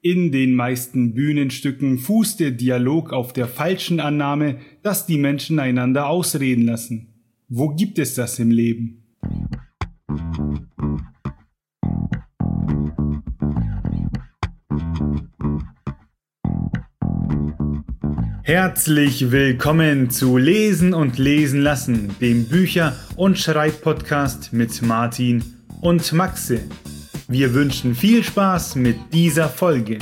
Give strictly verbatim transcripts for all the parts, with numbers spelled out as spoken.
In den meisten Bühnenstücken fußt der Dialog auf der falschen Annahme, dass die Menschen einander ausreden lassen. Wo gibt es das im Leben? Herzlich willkommen zu Lesen und Lesen lassen, dem Bücher- und Schreibpodcast mit Martin und Maxe. Wir wünschen viel Spaß mit dieser Folge.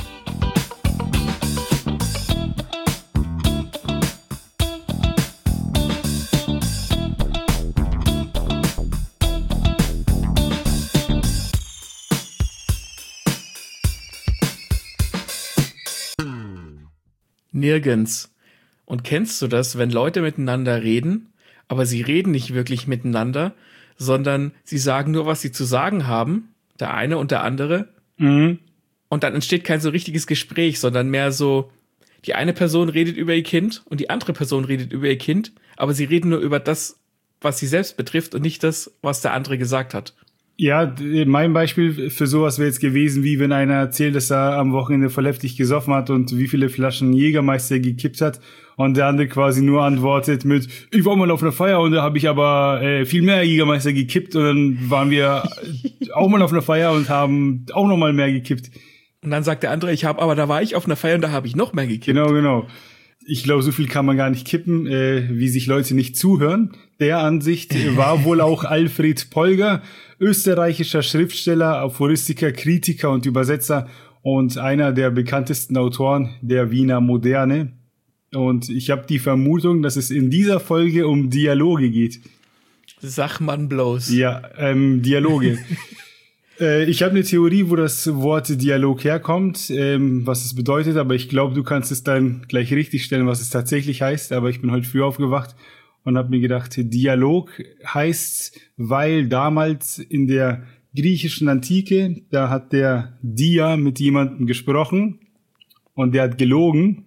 Nirgends. Und kennst du das, wenn Leute miteinander reden, aber sie reden nicht wirklich miteinander, sondern sie sagen nur, was sie zu sagen haben, der eine und der andere, Mhm. und dann entsteht kein so richtiges Gespräch, sondern mehr so, die eine Person redet über ihr Kind und die andere Person redet über ihr Kind, aber sie reden nur über das, was sie selbst betrifft und nicht das, was der andere gesagt hat. Ja, d- mein Beispiel für sowas wäre jetzt gewesen, wie wenn einer erzählt, dass er am Wochenende voll heftig gesoffen hat und wie viele Flaschen Jägermeister gekippt hat und der andere quasi nur antwortet mit, ich war mal auf einer Feier und da habe ich aber äh, viel mehr Jägermeister gekippt und dann waren wir auch mal auf einer Feier und haben auch noch mal mehr gekippt. Und dann sagt der andere, ich habe, aber da war ich auf einer Feier und da habe ich noch mehr gekippt. Genau, genau. Ich glaube, so viel kann man gar nicht kippen, äh, wie sich Leute nicht zuhören. Der Ansicht war wohl auch Alfred Polger, österreichischer Schriftsteller, Aphoristiker, Kritiker und Übersetzer und einer der bekanntesten Autoren der Wiener Moderne. Und ich habe die Vermutung, dass es in dieser Folge um Dialoge geht. Sag man bloß. Ja, ähm, Dialoge. Äh, ich habe eine Theorie, wo das Wort Dialog herkommt, ähm, was es bedeutet, aber ich glaube, du kannst es dann gleich richtig stellen, was es tatsächlich heißt. Aber ich bin heute früh aufgewacht und habe mir gedacht, Dialog heißt, weil damals in der griechischen Antike, da hat der Dia mit jemandem gesprochen und der hat gelogen.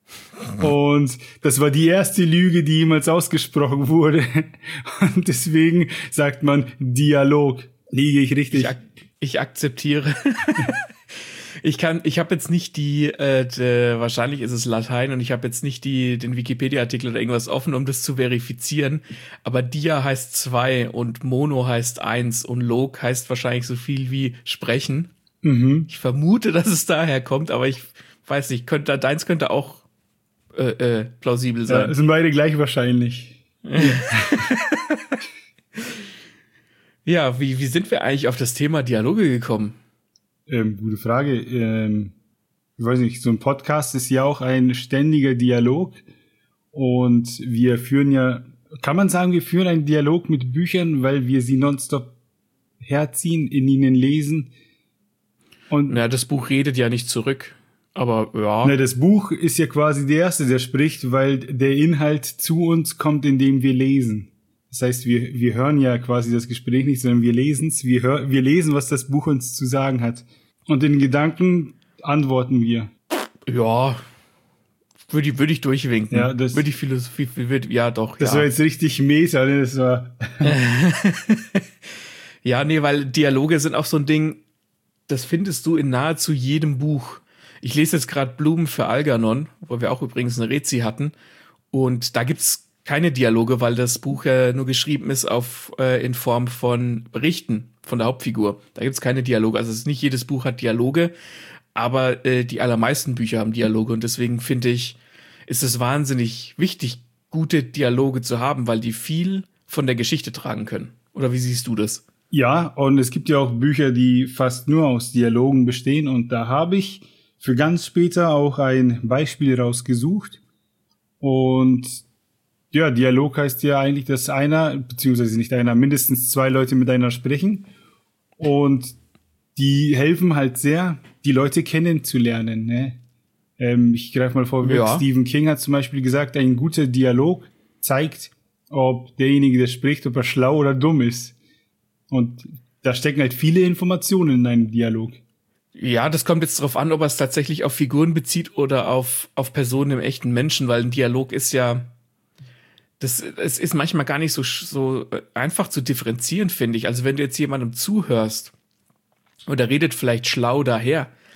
Und das war die erste Lüge, die jemals ausgesprochen wurde. Und deswegen sagt man Dialog. Liege ich richtig? Ich, ak- ich akzeptiere. ich kann, ich habe jetzt nicht die, äh, de, wahrscheinlich ist es Latein und ich habe jetzt nicht die den Wikipedia-Artikel oder irgendwas offen, um das zu verifizieren. Aber Dia heißt zwei und Mono heißt eins und Log heißt wahrscheinlich so viel wie sprechen. Mhm. Ich vermute, dass es daher kommt, aber ich weiß nicht. Könnte deins könnte auch äh, äh, plausibel sein. Ja, sind beide gleich wahrscheinlich. Ja, wie wie sind wir eigentlich auf das Thema Dialoge gekommen? Ähm, gute Frage. Ähm, ich weiß nicht, so ein Podcast ist ja auch ein ständiger Dialog. Und wir führen ja, kann man sagen, wir führen einen Dialog mit Büchern, weil wir sie nonstop herziehen, in ihnen lesen. Und Na, das Buch redet ja nicht zurück, aber ja. na, das Buch ist ja quasi der Erste, der spricht, weil der Inhalt zu uns kommt, indem wir lesen. Das heißt, wir wir hören ja quasi das Gespräch nicht, sondern wir lesen es. Wir, hör, wir lesen, was das Buch uns zu sagen hat. Und in Gedanken antworten wir. Ja, würde ich, würde ich durchwinken. Ja, das- würde ich Philosophie, würde, ja doch, Das ja. war jetzt richtig meta, ne? Das war Ja, nee, weil Dialoge sind auch so ein Ding, das findest du in nahezu jedem Buch. Ich lese jetzt gerade Blumen für Algernon, wo wir auch übrigens eine Rezi hatten. Und da gibt's keine Dialoge, weil das Buch ja nur geschrieben ist auf äh, in Form von Berichten von der Hauptfigur. Da gibt's keine Dialoge. Also es ist nicht jedes Buch hat Dialoge, aber äh, die allermeisten Bücher haben Dialoge. Und deswegen finde ich, ist es wahnsinnig wichtig, gute Dialoge zu haben, weil die viel von der Geschichte tragen können. Oder wie siehst du das? ja, und es gibt ja auch Bücher, die fast nur aus Dialogen bestehen. Und da habe ich für ganz später auch ein Beispiel rausgesucht. Und ja, Dialog heißt ja eigentlich, dass einer, beziehungsweise nicht einer, mindestens zwei Leute miteinander sprechen. Und die helfen halt sehr, die Leute kennenzulernen. Ne? Ähm, ich greife mal vor, Ja. Stephen King hat zum Beispiel gesagt, ein guter Dialog zeigt, ob derjenige, der spricht, ob er schlau oder dumm ist. Und da stecken halt viele Informationen in einem Dialog. Ja, das kommt jetzt drauf an, ob er es tatsächlich auf Figuren bezieht oder auf, auf Personen im echten Menschen, weil ein Dialog ist ja, das, es ist manchmal gar nicht so, so einfach zu differenzieren, finde ich. Also wenn du jetzt jemandem zuhörst und er redet vielleicht schlau daher,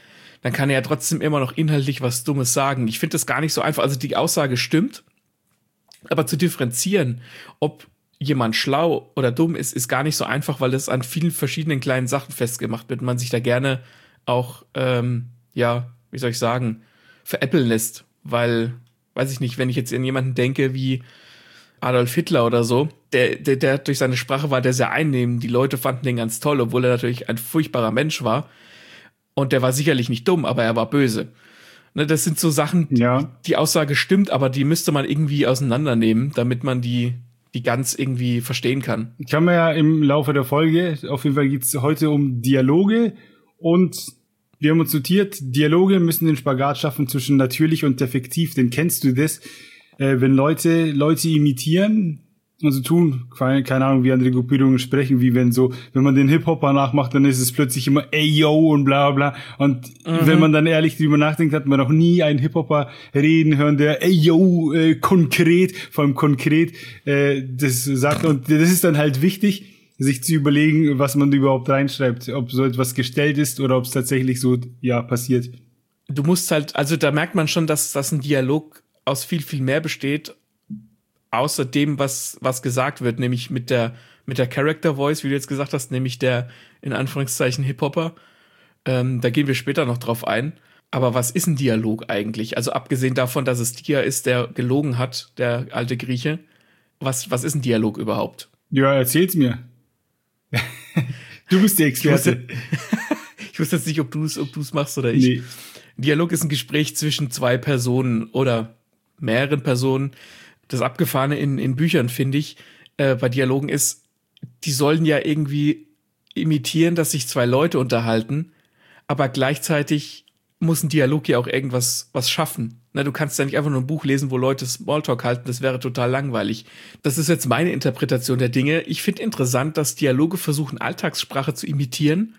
dann kann er ja trotzdem immer noch inhaltlich was Dummes sagen. Ich finde das gar nicht so einfach. Also die Aussage stimmt, aber zu differenzieren, ob jemand schlau oder dumm ist, ist gar nicht so einfach, weil das an vielen verschiedenen kleinen Sachen festgemacht wird und man sich da gerne auch, ähm, ja, wie soll ich sagen, veräppeln lässt. Weil, weiß ich nicht, wenn ich jetzt an jemanden denke wie Adolf Hitler oder so, der, der, der durch seine Sprache war der sehr einnehmend. Die Leute fanden den ganz toll, obwohl er natürlich ein furchtbarer Mensch war. Und der war sicherlich nicht dumm, aber er war böse. Ne, das sind so Sachen, Ja. die Aussage stimmt, aber die müsste man irgendwie auseinandernehmen, damit man die, die ganz irgendwie verstehen kann. Kann man ja im Laufe der Folge, auf jeden Fall geht's heute um Dialoge und wir haben uns notiert, Dialoge müssen den Spagat schaffen zwischen natürlich und effektiv, denn kennst du das? Äh, wenn Leute Leute imitieren und so tun, keine, keine Ahnung, wie andere Gruppierungen sprechen, wie wenn so, wenn man den Hip-Hopper nachmacht, dann ist es plötzlich immer ey, yo und bla bla. Und mhm. wenn man dann ehrlich drüber nachdenkt, hat man noch nie einen Hip-Hopper reden hören, der ey, yo, äh, konkret, vor allem konkret, äh, das sagt. Und das ist dann halt wichtig, sich zu überlegen, was man überhaupt reinschreibt, ob so etwas gestellt ist oder ob es tatsächlich so, ja, passiert. Du musst halt, also da merkt man schon, dass das ein Dialog aus viel, viel mehr besteht, außer dem, was, was gesagt wird, nämlich mit der, mit der Character Voice, wie du jetzt gesagt hast, nämlich der, in Anführungszeichen, Hip-Hopper. Ähm, da gehen wir später noch drauf ein. Aber was ist ein Dialog eigentlich? Also abgesehen davon, dass es Dia ist, der gelogen hat, der alte Grieche. Was, was ist ein Dialog überhaupt? Ja, erzähl's mir. Du bist der Experte. Ich wusste, ich wusste jetzt nicht, ob du es ob du's machst oder ich. Nee. Dialog ist ein Gespräch zwischen zwei Personen oder mehreren Personen. Das Abgefahrene in, in Büchern, finde ich, äh, bei Dialogen ist, die sollen ja irgendwie imitieren, dass sich zwei Leute unterhalten, aber gleichzeitig muss ein Dialog ja auch irgendwas was schaffen. Na, du kannst ja nicht einfach nur ein Buch lesen, wo Leute Smalltalk halten, das wäre total langweilig. Das ist jetzt meine Interpretation der Dinge. Ich finde interessant, dass Dialoge versuchen, Alltagssprache zu imitieren.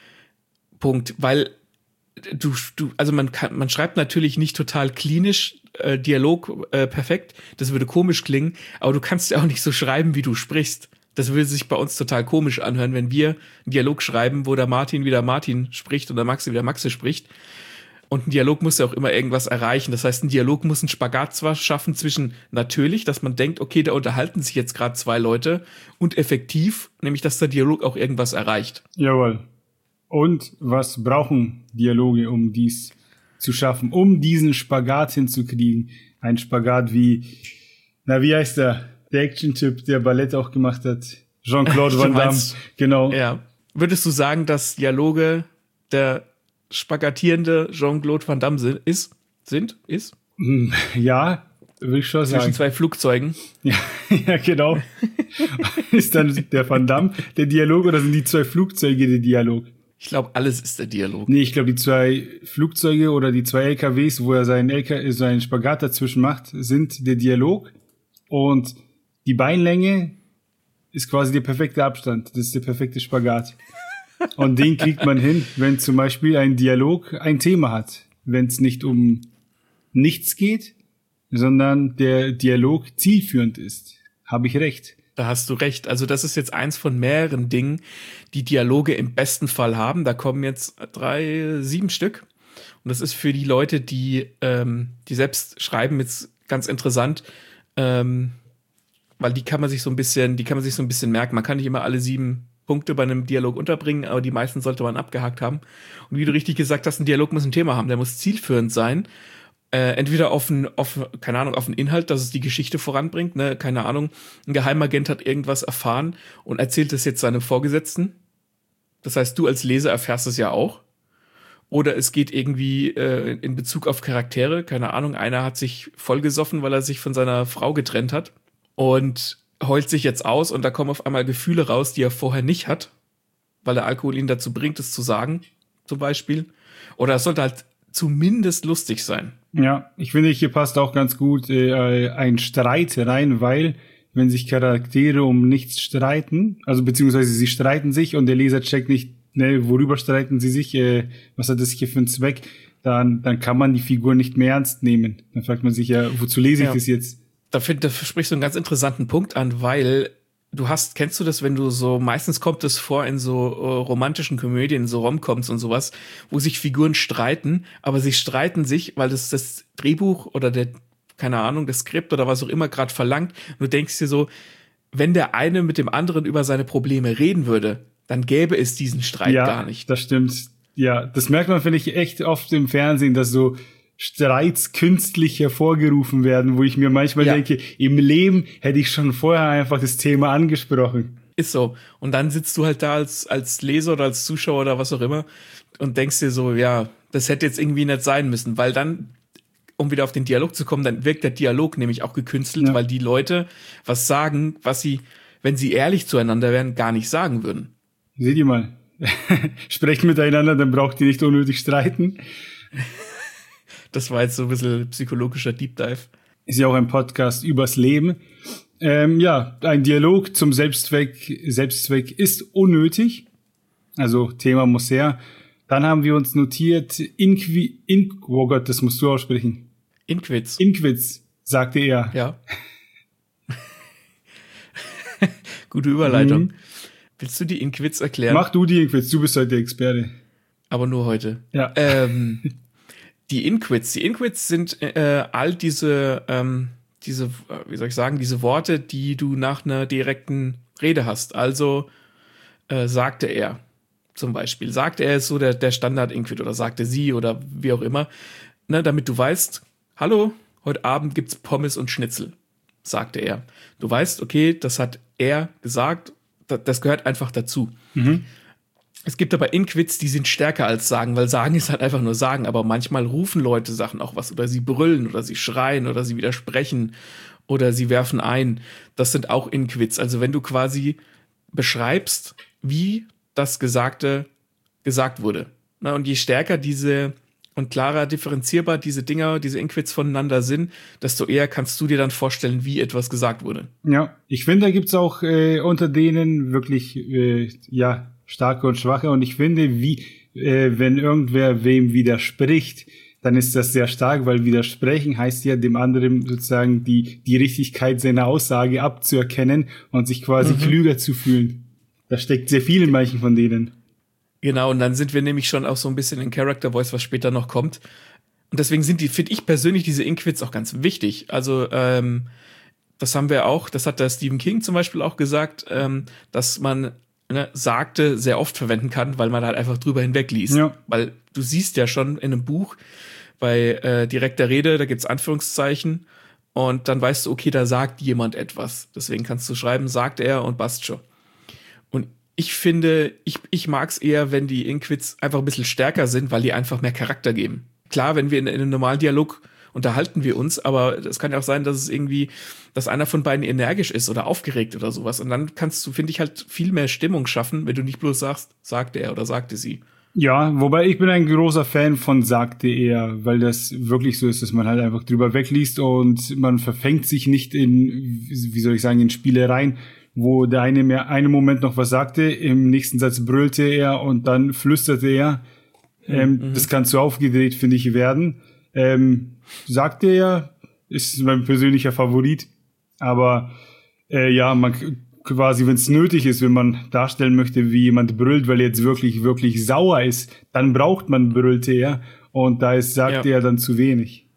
Punkt. Weil du, du also man kann, man schreibt natürlich nicht total klinisch äh, Dialog äh, perfekt. Das würde komisch klingen, aber du kannst ja auch nicht so schreiben, wie du sprichst. Das würde sich bei uns total komisch anhören, wenn wir einen Dialog schreiben, wo der Martin wieder Martin spricht und der Maxi wieder Maxe spricht. Und ein Dialog muss ja auch immer irgendwas erreichen. Das heißt, ein Dialog muss einen Spagat zwar schaffen zwischen natürlich, dass man denkt, okay, da unterhalten sich jetzt gerade zwei Leute, und effektiv, nämlich dass der Dialog auch irgendwas erreicht. Jawohl. Und was brauchen Dialoge, um dies zu schaffen, um diesen Spagat hinzukriegen? Ein Spagat wie, na, wie heißt der? Der Action-Typ, der Ballett auch gemacht hat. Jean-Claude Van Damme. Genau. Ja. Würdest du sagen, dass Dialoge der spagatierende Jean-Claude Van Damme sind, ist, sind, ist? Ja, will ich schon sagen. Zwischen zwei Flugzeugen. Ja, ja, genau. Ist dann der Van Damme der Dialog oder sind die zwei Flugzeuge der Dialog? Ich glaube, alles ist der Dialog. Nee, ich glaube, die zwei Flugzeuge oder die zwei L K Ws, wo er seinen, L K, seinen Spagat dazwischen macht, sind der Dialog. Und die Beinlänge ist quasi der perfekte Abstand. Das ist der perfekte Spagat. Und den kriegt man hin, wenn zum Beispiel ein Dialog ein Thema hat. Wenn es nicht um nichts geht, sondern der Dialog zielführend ist. Habe ich recht? Da hast du recht. Also das ist jetzt eins von mehreren Dingen, die Dialoge im besten Fall haben. Da kommen jetzt drei, sieben Stück. Und das ist für die Leute, die, ähm, die selbst schreiben, jetzt ganz interessant. Ähm, weil die kann man sich so ein bisschen, die kann man sich so ein bisschen merken. Man kann nicht immer alle sieben Punkte bei einem Dialog unterbringen, aber die meisten sollte man abgehakt haben. Und wie du richtig gesagt hast, ein Dialog muss ein Thema haben, der muss zielführend sein. Äh, entweder auf ein, auf, keine Ahnung, auf einen Inhalt, dass es die Geschichte voranbringt, ne, keine Ahnung. Ein Geheimagent hat irgendwas erfahren und erzählt es jetzt seinem Vorgesetzten. Das heißt, du als Leser erfährst es ja auch. Oder es geht irgendwie äh, in Bezug auf Charaktere, keine Ahnung, einer hat sich vollgesoffen, weil er sich von seiner Frau getrennt hat und heult sich jetzt aus und da kommen auf einmal Gefühle raus, die er vorher nicht hat, weil der Alkohol ihn dazu bringt, es zu sagen, zum Beispiel. Oder es sollte halt zumindest lustig sein. Ja, ich finde, hier passt auch ganz gut äh, ein Streit rein, weil wenn sich Charaktere um nichts streiten, also beziehungsweise sie streiten sich und der Leser checkt nicht, ne, worüber streiten sie sich, äh, was hat das hier für einen Zweck, dann, dann kann man die Figur nicht mehr ernst nehmen. Dann fragt man sich ja, wozu lese ich ja. das jetzt? Da, find, da sprichst du einen ganz interessanten Punkt an, weil du hast, kennst du das, wenn du so, meistens kommt das vor in so uh, romantischen Komödien, so Rom-Coms und sowas, wo sich Figuren streiten, aber sie streiten sich, weil das das Drehbuch oder der, keine Ahnung, das Skript oder was auch immer gerade verlangt. Und du denkst dir so, wenn der eine mit dem anderen über seine Probleme reden würde, dann gäbe es diesen Streit ja, gar nicht. Das stimmt. Ja, das merkt man, finde ich, echt oft im Fernsehen, dass so Streits künstlich hervorgerufen werden, wo ich mir manchmal ja. denke, im Leben hätte ich schon vorher einfach das Thema angesprochen. Ist so. Und dann sitzt du halt da als, als Leser oder als Zuschauer oder was auch immer und denkst dir so, ja, das hätte jetzt irgendwie nicht sein müssen, weil dann, um wieder auf den Dialog zu kommen, dann wirkt der Dialog nämlich auch gekünstelt, ja. weil die Leute was sagen, was sie, wenn sie ehrlich zueinander wären, gar nicht sagen würden. Seht ihr mal. Sprecht miteinander, dann braucht ihr nicht unnötig streiten. Das war jetzt so ein bisschen psychologischer Deep Dive. Ist ja auch ein Podcast übers Leben. Ähm, ja, ein Dialog zum Selbstzweck, Selbstzweck ist unnötig. Also Thema muss her. Dann haben wir uns notiert, Inqui, in, oh Gott, das musst du aussprechen. Inquits. Inquits, sagte er. Ja. Gute Überleitung. Mhm. Willst du die Inquits erklären? Mach du die Inquits, du bist heute der Experte. Aber nur heute. Ja. Ähm, die Inquits. Die Inquits sind äh, all diese, ähm, diese, wie soll ich sagen, diese Worte, die du nach einer direkten Rede hast. Also äh, sagte er zum Beispiel. Sagte er ist so der, der Standard-Inquit oder sagte sie oder wie auch immer. Ne, damit du weißt, hallo, heute Abend gibt's Pommes und Schnitzel, sagte er. Du weißt, okay, das hat er gesagt, das, das gehört einfach dazu. Mhm. Es gibt aber Inquits, die sind stärker als sagen, weil sagen ist halt einfach nur sagen, aber manchmal rufen Leute Sachen auch was oder sie brüllen oder sie schreien oder sie widersprechen oder sie werfen ein. Das sind auch Inquits. Also wenn du quasi beschreibst, wie das Gesagte gesagt wurde. Na, und je stärker diese und klarer differenzierbar diese Dinger, diese Inquits voneinander sind, desto eher kannst du dir dann vorstellen, wie etwas gesagt wurde. Ja, ich finde, da gibt's auch äh, unter denen wirklich, äh, ja, starke und schwache. Und ich finde, wie, äh, wenn irgendwer wem widerspricht, dann ist das sehr stark, weil widersprechen heißt ja, dem anderen sozusagen die, die Richtigkeit seiner Aussage abzuerkennen und sich quasi mhm. klüger zu fühlen. Da steckt sehr viel in manchen von denen. Genau, und dann sind wir nämlich schon auch so ein bisschen in Character Voice, was später noch kommt. Und deswegen sind die, finde ich persönlich, diese Inquits auch ganz wichtig. Also, ähm, das haben wir auch, das hat der Stephen King zum Beispiel auch gesagt, ähm, dass man ne, sagte sehr oft verwenden kann, weil man halt einfach drüber hinweg liest. Ja. Weil du siehst ja schon in einem Buch, bei äh, direkter Rede, da gibt's Anführungszeichen und dann weißt du, okay, da sagt jemand etwas. Deswegen kannst du schreiben, sagt er und passt schon. Und ich finde, ich, ich mag's eher, wenn die Inquits einfach ein bisschen stärker sind, weil die einfach mehr Charakter geben. Klar, wenn wir in, in einem normalen Dialog unterhalten wir uns, aber es kann ja auch sein, dass es irgendwie, dass einer von beiden energisch ist oder aufgeregt oder sowas. Und dann kannst du, finde ich, halt viel mehr Stimmung schaffen, wenn du nicht bloß sagst, sagte er oder sagte sie. Ja, wobei ich bin ein großer Fan von sagte er, weil das wirklich so ist, dass man halt einfach drüber wegliest und man verfängt sich nicht in, wie soll ich sagen, in Spielereien, wo der eine mir einen Moment noch was sagte, im nächsten Satz brüllte er und dann flüsterte er. Ähm, mhm. Das kann zu aufgedreht, finde ich, werden. Ähm, sagte er, ist mein persönlicher Favorit, aber äh, ja, man quasi, wenn es nötig ist, wenn man darstellen möchte, wie jemand brüllt, weil er jetzt wirklich, wirklich sauer ist, dann braucht man brüllte er und da ist, sagte ja. er dann zu wenig.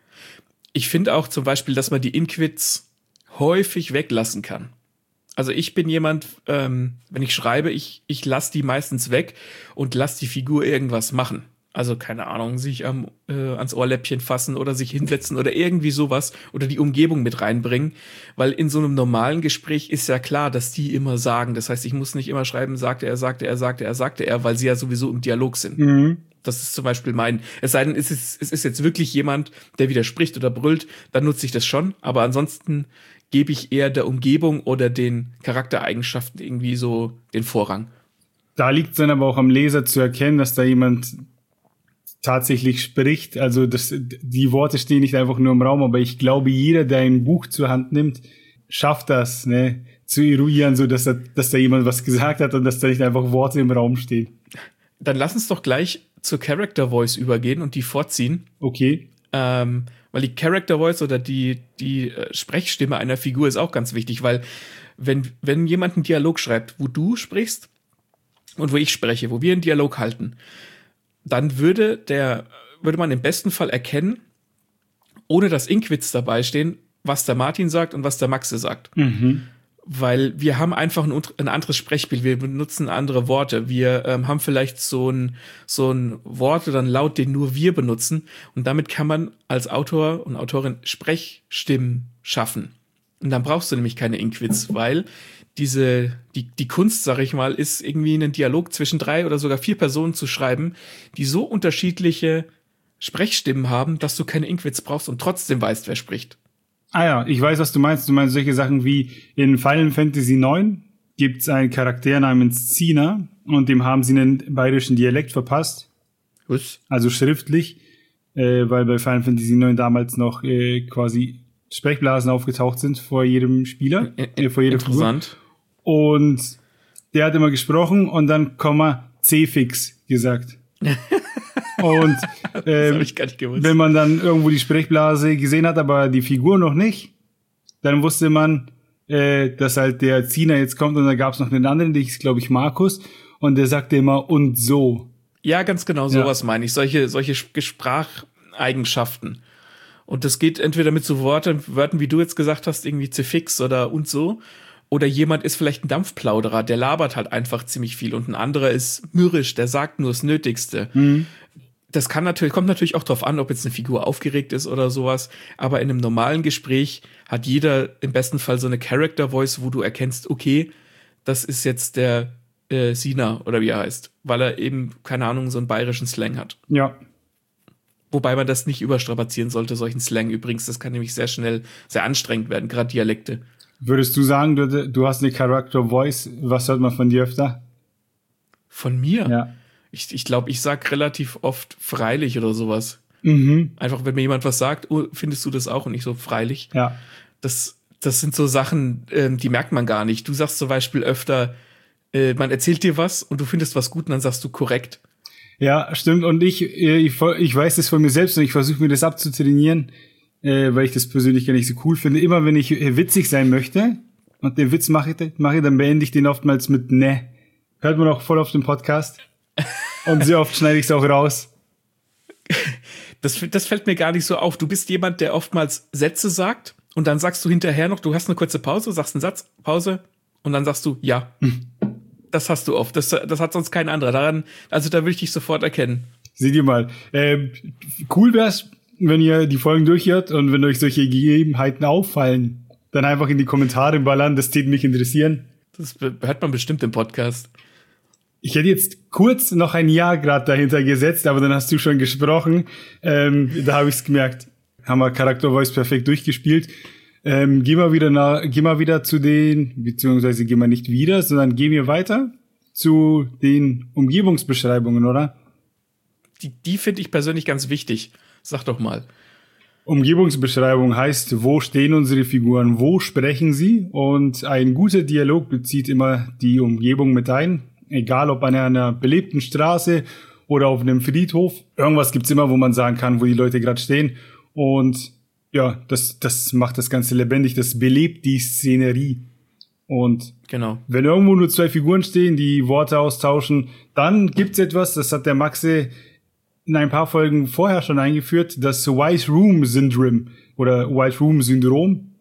Ich finde auch zum Beispiel, dass man die Inquits häufig weglassen kann. Also ich bin jemand, ähm, wenn ich schreibe, ich, ich lasse die meistens weg und lasse die Figur irgendwas machen. Also keine Ahnung, sich am, äh, ans Ohrläppchen fassen oder sich hinsetzen oder irgendwie sowas oder die Umgebung mit reinbringen. Weil in so einem normalen Gespräch ist ja klar, dass die immer sagen. Das heißt, ich muss nicht immer schreiben, sagte er, sagte er, sagte er, sagte er, weil sie ja sowieso im Dialog sind. Mhm. Das ist zum Beispiel mein, es sei denn, es ist, es ist jetzt wirklich jemand, der widerspricht oder brüllt, dann nutze ich das schon. Aber ansonsten gebe ich eher der Umgebung oder den Charaktereigenschaften irgendwie so den Vorrang. Da liegt es dann aber auch am Leser zu erkennen, dass da jemand tatsächlich spricht. Also das, die Worte stehen nicht einfach nur im Raum, aber ich glaube, jeder, der ein Buch zur Hand nimmt, schafft das, ne, zu eruieren, so dass da, dass da jemand was gesagt hat und dass da nicht einfach Worte im Raum stehen. Dann lass uns doch gleich zur Character Voice übergehen und die vorziehen. Okay. Ähm, weil die Character Voice oder die, die äh, Sprechstimme einer Figur ist auch ganz wichtig, weil wenn, wenn jemand einen Dialog schreibt, wo du sprichst und wo ich spreche, wo wir einen Dialog halten, dann würde der, würde man im besten Fall erkennen, ohne dass Inkwits dabei stehen, was der Martin sagt und was der Maxe sagt. Mhm. Weil wir haben einfach ein, ein anderes Sprechbild, wir benutzen andere Worte. Wir ähm, haben vielleicht so ein, so ein Wort oder ein Laut, den nur wir benutzen. Und damit kann man als Autor und Autorin Sprechstimmen schaffen. Und dann brauchst du nämlich keine Inkwits, weil diese, die, die Kunst, sag ich mal, ist irgendwie einen Dialog zwischen drei oder sogar vier Personen zu schreiben, die so unterschiedliche Sprechstimmen haben, dass du keine Inkwits brauchst und trotzdem weißt, wer spricht. Ah ja, ich weiß, was du meinst. Du meinst solche Sachen wie in Final Fantasy neun gibt's einen Charakter namens Cina und dem haben sie einen bayerischen Dialekt verpasst. Was? Also schriftlich, äh, weil bei Final Fantasy neun damals noch äh, quasi Sprechblasen aufgetaucht sind vor jedem Spieler, äh, vor jeder Interessant. Figur. Und der hat immer gesprochen und dann Komma C-Fix gesagt. Und ähm, hab ich gar nicht gewusst. Wenn man dann irgendwo die Sprechblase gesehen hat, aber die Figur noch nicht, dann wusste man, äh, dass halt der Zina jetzt kommt und dann gab es noch einen anderen, der hieß, glaube ich, Markus, und der sagte immer und so. Ja, ganz genau, sowas Ja. meine ich. Solche, solche Spracheigenschaften. Und das geht entweder mit so Worten, Wörtern, wie du jetzt gesagt hast, irgendwie Zifix oder und so. Oder jemand ist vielleicht ein Dampfplauderer, der labert halt einfach ziemlich viel. Und ein anderer ist mürrisch, der sagt nur das Nötigste. Mhm. Das kann natürlich, kommt natürlich auch drauf an, ob jetzt eine Figur aufgeregt ist oder sowas. Aber in einem normalen Gespräch hat jeder im besten Fall so eine Character Voice, wo du erkennst, okay, das ist jetzt der äh, Sina oder wie er heißt. Weil er eben, keine Ahnung, so einen bayerischen Slang hat. Ja. Wobei man das nicht überstrapazieren sollte, solchen Slang übrigens. Das kann nämlich sehr schnell sehr anstrengend werden, gerade Dialekte. Würdest du sagen, du, du hast eine Character Voice? Was hört man von dir öfter? Von mir? Ja. Ich, ich glaube, ich sag relativ oft freilich oder sowas. Mhm. Einfach, wenn mir jemand was sagt, oh, findest du das auch? Und ich so, freilich. Ja. Das, das sind so Sachen, ähm, die merkt man gar nicht. Du sagst zum Beispiel öfter, äh, man erzählt dir was und du findest was gut und dann sagst du korrekt. Ja, stimmt. Und ich, ich, ich weiß das von mir selbst und ich versuche mir das abzutrainieren, äh, weil ich das persönlich gar nicht so cool finde. Immer wenn ich witzig sein möchte und den Witz mache, mache dann beende ich den oftmals mit ne. Hört man auch voll auf dem Podcast. Und sehr oft schneide ich es auch raus. Das, das fällt mir gar nicht so auf. Du bist jemand, der oftmals Sätze sagt und dann sagst du hinterher noch, du hast eine kurze Pause, sagst einen Satz, Pause und dann sagst du ja. Hm. Das hast du oft. Das, das hat sonst kein anderer. Daran, also da würde ich dich sofort erkennen. Seht ihr mal. Ähm, cool wär's, wenn ihr die Folgen durchhört und wenn euch solche Gegebenheiten auffallen, dann einfach in die Kommentare ballern. Das täte mich interessieren. Das hört man bestimmt im Podcast. Ich hätte jetzt kurz noch ein Ja gerade dahinter gesetzt, aber dann hast du schon gesprochen. Ähm, da habe ich es gemerkt. Haben wir Character Voice perfekt durchgespielt. Ähm, gehen wir wieder nach, gehen wir wieder zu den, beziehungsweise gehen wir nicht wieder, sondern gehen wir weiter zu den Umgebungsbeschreibungen, oder? Die, die finde ich persönlich ganz wichtig. Sag doch mal. Umgebungsbeschreibung heißt, wo stehen unsere Figuren, wo sprechen sie? Und ein guter Dialog bezieht immer die Umgebung mit ein. Egal ob an einer belebten Straße oder auf einem Friedhof. Irgendwas gibt's immer, wo man sagen kann, wo die Leute gerade stehen. Und ja, das, das macht das Ganze lebendig, das belebt die Szenerie. Und genau. Wenn irgendwo nur zwei Figuren stehen, die Worte austauschen, dann gibt's etwas, das hat der Maxe in ein paar Folgen vorher schon eingeführt, das White Room Syndrome oder White Room Syndrom.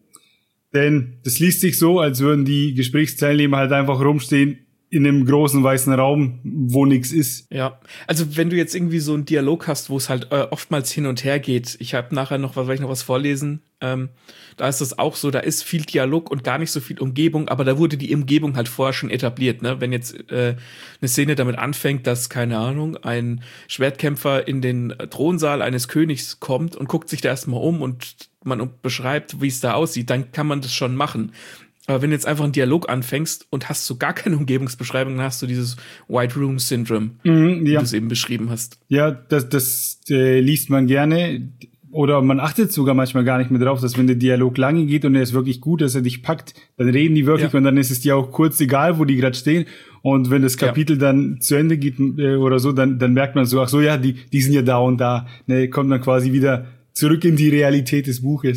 Denn das liest sich so, als würden die Gesprächsteilnehmer halt einfach rumstehen in einem großen weißen Raum, wo nichts ist. Ja, also wenn du jetzt irgendwie so einen Dialog hast, wo es halt äh, oftmals hin und her geht, ich habe nachher noch was, weil ich noch was vorlesen, ähm, da ist das auch so, da ist viel Dialog und gar nicht so viel Umgebung, aber da wurde die Umgebung halt vorher schon etabliert, ne? Wenn jetzt äh, eine Szene damit anfängt, dass, keine Ahnung, ein Schwertkämpfer in den Thronsaal eines Königs kommt und guckt sich da erstmal um und man beschreibt, wie es da aussieht, dann kann man das schon machen. Aber wenn du jetzt einfach einen Dialog anfängst und hast so gar keine Umgebungsbeschreibung, dann hast du dieses White Room Syndrome, mhm, ja. wie du es eben beschrieben hast. Ja, das, das äh, liest man gerne. Oder man achtet sogar manchmal gar nicht mehr drauf, dass wenn der Dialog lange geht und er ist wirklich gut, dass er dich packt, dann reden die wirklich, ja. Und dann ist es dir auch kurz egal, wo die gerade stehen. Und wenn das Kapitel ja. dann zu Ende geht äh, oder so, dann, dann merkt man so, ach so, ja, die, die sind ja da und da. Ne, kommt dann quasi wieder zurück in die Realität des Buches.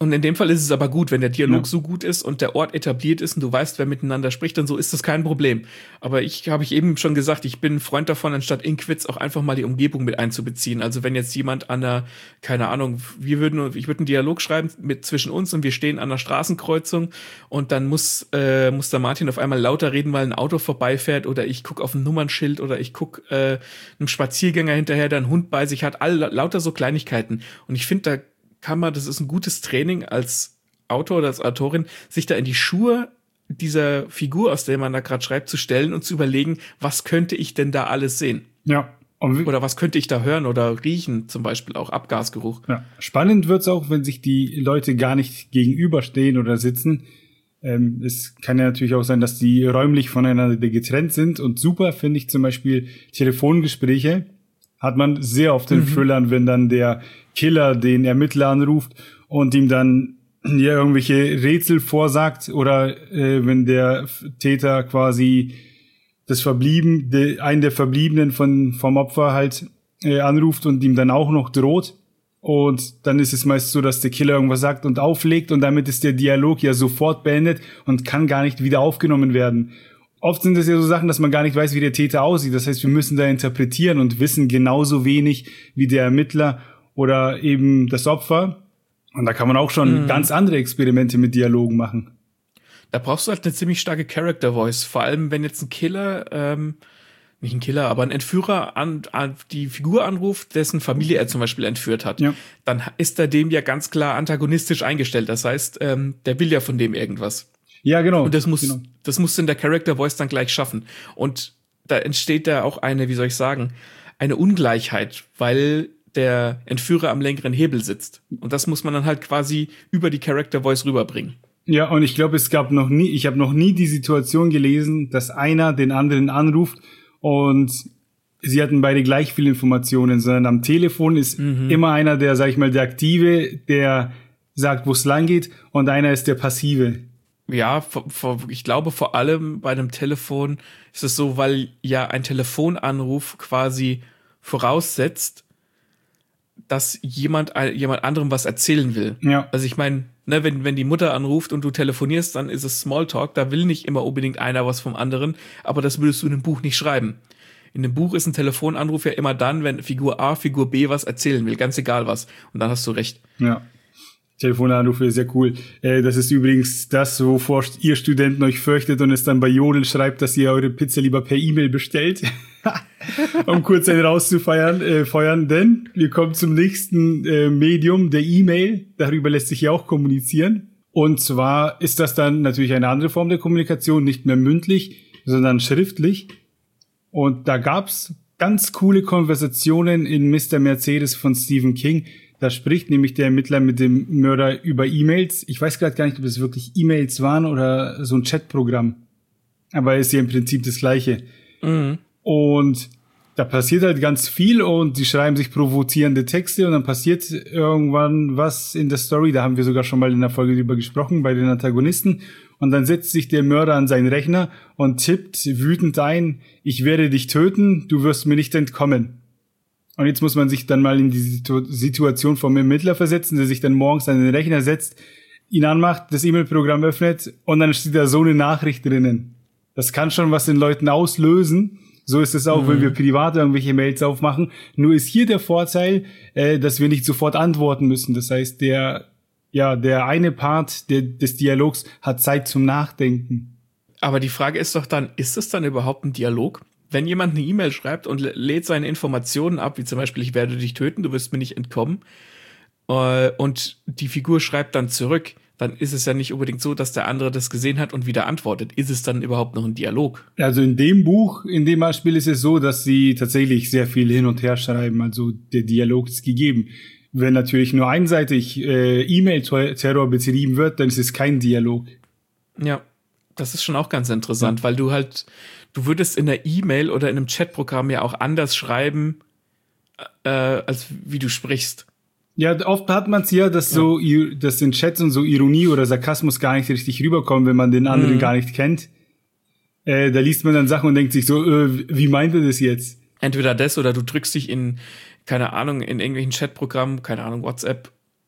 Und in dem Fall ist es aber gut, wenn der Dialog Ja. so gut ist und der Ort etabliert ist und du weißt, wer miteinander spricht, dann so ist das kein Problem. Aber ich habe ich eben schon gesagt, ich bin ein Freund davon, anstatt in Quiz auch einfach mal die Umgebung mit einzubeziehen. Also wenn jetzt jemand an einer, keine Ahnung, wir würden, ich würde einen Dialog schreiben mit zwischen uns und wir stehen an einer Straßenkreuzung und dann muss, äh, muss der Martin auf einmal lauter reden, weil ein Auto vorbeifährt oder ich gucke auf ein Nummernschild oder ich gucke äh, einem Spaziergänger hinterher, der einen Hund bei sich hat, all, lauter so Kleinigkeiten. Und ich finde, da kann man, das ist ein gutes Training als Autor oder als Autorin, sich da in die Schuhe dieser Figur, aus der man da gerade schreibt, zu stellen und zu überlegen, was könnte ich denn da alles sehen? Ja. Und Oder was könnte ich da hören oder riechen, zum Beispiel auch Abgasgeruch. Ja. Spannend wird's auch, wenn sich die Leute gar nicht gegenüberstehen oder sitzen. Ähm, es kann ja natürlich auch sein, dass die räumlich voneinander getrennt sind. Und super finde ich zum Beispiel Telefongespräche. Hat man sehr oft in Mhm. Thrillern, wenn dann der Killer den Ermittler anruft und ihm dann ja irgendwelche Rätsel vorsagt oder äh, wenn der Täter quasi das Verblieben, de, einen der Verbliebenen von vom Opfer halt äh, anruft und ihm dann auch noch droht. Und dann ist es meist so, dass der Killer irgendwas sagt und auflegt und damit ist der Dialog ja sofort beendet und kann gar nicht wieder aufgenommen werden. Oft sind es ja so Sachen, dass man gar nicht weiß, wie der Täter aussieht. Das heißt, wir müssen da interpretieren und wissen genauso wenig wie der Ermittler oder eben das Opfer. Und da kann man auch schon mhm. ganz andere Experimente mit Dialogen machen. Da brauchst du halt eine ziemlich starke Character Voice. Vor allem, wenn jetzt ein Killer, ähm, nicht ein Killer, aber ein Entführer an, an die Figur anruft, dessen Familie er zum Beispiel entführt hat. Ja. Dann ist er dem ja ganz klar antagonistisch eingestellt. Das heißt, ähm, der will ja von dem irgendwas. Ja, genau. Und das muss, genau. das musst du in der Character Voice dann gleich schaffen. Und da entsteht da auch eine, wie soll ich sagen, eine Ungleichheit, weil der Entführer am längeren Hebel sitzt. Und das muss man dann halt quasi über die Character Voice rüberbringen. Ja, und ich glaube, es gab noch nie, ich habe noch nie die Situation gelesen, dass einer den anderen anruft und sie hatten beide gleich viele Informationen, sondern am Telefon ist mhm. immer einer, der, sag ich mal, der Aktive, der sagt, wo es lang geht, und einer ist der Passive. Ja, vor, vor, ich glaube vor allem bei einem Telefon ist es so, weil ja ein Telefonanruf quasi voraussetzt, dass jemand jemand anderem was erzählen will. Ja. Also ich meine, ne, wenn wenn die Mutter anruft und du telefonierst, dann ist es Smalltalk, da will nicht immer unbedingt einer was vom anderen, aber das würdest du in einem Buch nicht schreiben. In einem Buch ist ein Telefonanruf ja immer dann, wenn Figur A Figur B was erzählen will, ganz egal was. Und dann hast du recht. Ja. Telefonanrufe ist sehr cool. Äh, das ist übrigens das, wovor ihr Studenten euch fürchtet und es dann bei Jodel schreibt, dass ihr eure Pizza lieber per E-Mail bestellt. Um kurz einen rauszufeiern, äh, feuern, denn wir kommen zum nächsten äh, Medium, der E-Mail. Darüber lässt sich ja auch kommunizieren. Und zwar ist das dann natürlich eine andere Form der Kommunikation, nicht mehr mündlich, sondern schriftlich. Und da gab's ganz coole Konversationen in Mister Mercedes von Stephen King. Da spricht nämlich der Ermittler mit dem Mörder über E-Mails. Ich weiß gerade gar nicht, ob es wirklich E-Mails waren oder so ein Chatprogramm. Aber ist ja im Prinzip das Gleiche. Mhm. Und da passiert halt ganz viel und die schreiben sich provozierende Texte und dann passiert irgendwann was in der Story. Da haben wir sogar schon mal in der Folge drüber gesprochen, bei den Antagonisten. Und dann setzt sich der Mörder an seinen Rechner und tippt wütend ein: Ich werde dich töten, du wirst mir nicht entkommen. Und jetzt muss man sich dann mal in die Situ- Situation vom Ermittler versetzen, der sich dann morgens an den Rechner setzt, ihn anmacht, das E-Mail-Programm öffnet und dann steht da so eine Nachricht drinnen. Das kann schon was in Leuten auslösen. So ist es auch, mhm. wenn wir privat irgendwelche Mails aufmachen. Nur ist hier der Vorteil, äh, dass wir nicht sofort antworten müssen. Das heißt, der, ja, der eine Part der, des Dialogs hat Zeit zum Nachdenken. Aber die Frage ist doch dann, ist es dann überhaupt ein Dialog? Wenn jemand eine E-Mail schreibt und lädt seine Informationen ab, wie zum Beispiel, ich werde dich töten, du wirst mir nicht entkommen, äh, und die Figur schreibt dann zurück, dann ist es ja nicht unbedingt so, dass der andere das gesehen hat und wieder antwortet. Ist es dann überhaupt noch ein Dialog? Also in dem Buch, in dem Beispiel ist es so, dass sie tatsächlich sehr viel hin und her schreiben. Also der Dialog ist gegeben. Wenn natürlich nur einseitig äh, E-Mail-Terror betrieben wird, dann ist es kein Dialog. Ja, das ist schon auch ganz interessant, ja. Weil du halt, du würdest in der E-Mail oder in einem Chatprogramm ja auch anders schreiben, äh, als wie du sprichst. Ja, oft hat man es ja, dass ja. so, dass in Chats und so Ironie oder Sarkasmus gar nicht richtig rüberkommen, wenn man den anderen mhm. gar nicht kennt. Äh, da liest man dann Sachen und denkt sich so, äh, wie meint er das jetzt? Entweder das oder du drückst dich in, keine Ahnung, in irgendwelchen Chatprogrammen, keine Ahnung, WhatsApp,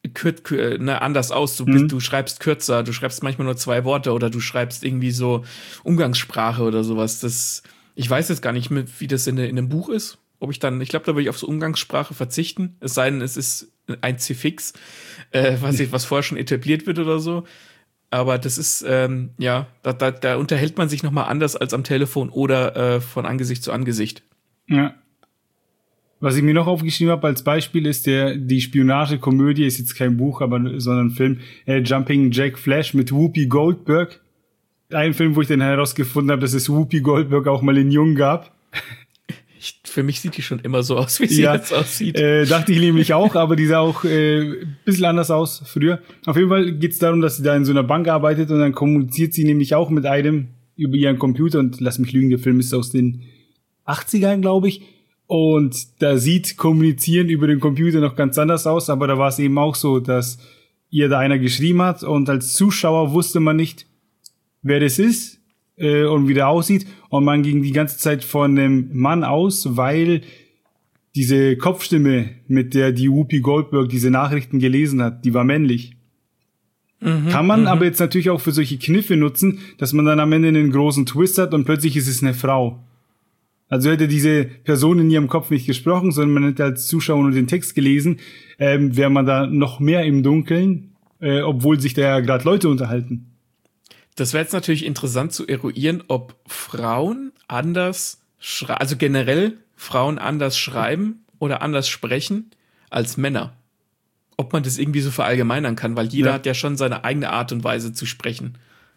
kür- kür- ne, anders aus. Du, bist, mhm. du schreibst kürzer, du schreibst manchmal nur zwei Worte oder du schreibst irgendwie so Umgangssprache oder sowas. Das, ich weiß jetzt gar nicht, wie das in, in einem Buch ist. Ob ich dann, ich glaube, da würde ich auf so Umgangssprache verzichten. Es sei denn, es ist ein Ziffix, äh, was, was vorher schon etabliert wird oder so. Aber das ist, ähm, ja, da, da, da unterhält man sich noch mal anders als am Telefon oder äh, von Angesicht zu Angesicht. Ja. Was ich mir noch aufgeschrieben habe als Beispiel ist der die Spionagekomödie, ist jetzt kein Buch, aber sondern ein Film, äh, Jumping Jack Flash mit Whoopi Goldberg. Ein Film, wo ich dann herausgefunden habe, dass es Whoopi Goldberg auch mal in Jung gab. Ich, für mich sieht die schon immer so aus, wie sie ja, jetzt aussieht. Äh, dachte ich nämlich auch, aber die sah auch äh, ein bisschen anders aus früher. Auf jeden Fall geht es darum, dass sie da in so einer Bank arbeitet und dann kommuniziert sie nämlich auch mit einem über ihren Computer und lass mich lügen, der Film ist aus den achtzigern, glaube ich. Und da sieht Kommunizieren über den Computer noch ganz anders aus, aber da war es eben auch so, dass ihr da einer geschrieben hat und als Zuschauer wusste man nicht, wer das ist äh, und wie der aussieht und man ging die ganze Zeit von einem Mann aus, weil diese Kopfstimme, mit der die Whoopi Goldberg diese Nachrichten gelesen hat, die war männlich. Mhm, Kann man m- aber jetzt natürlich auch für solche Kniffe nutzen, dass man dann am Ende einen großen Twist hat und plötzlich ist es eine Frau. Also hätte diese Person in ihrem Kopf nicht gesprochen, sondern man hätte als Zuschauer nur den Text gelesen, ähm, wäre man da noch mehr im Dunkeln, äh, obwohl sich da ja gerade Leute unterhalten. Das wäre jetzt natürlich interessant zu eruieren, ob Frauen anders schreiben, also generell Frauen anders schreiben oder anders sprechen als Männer. Ob man das irgendwie so verallgemeinern kann, weil jeder ja. hat ja schon seine eigene Art und Weise zu sprechen.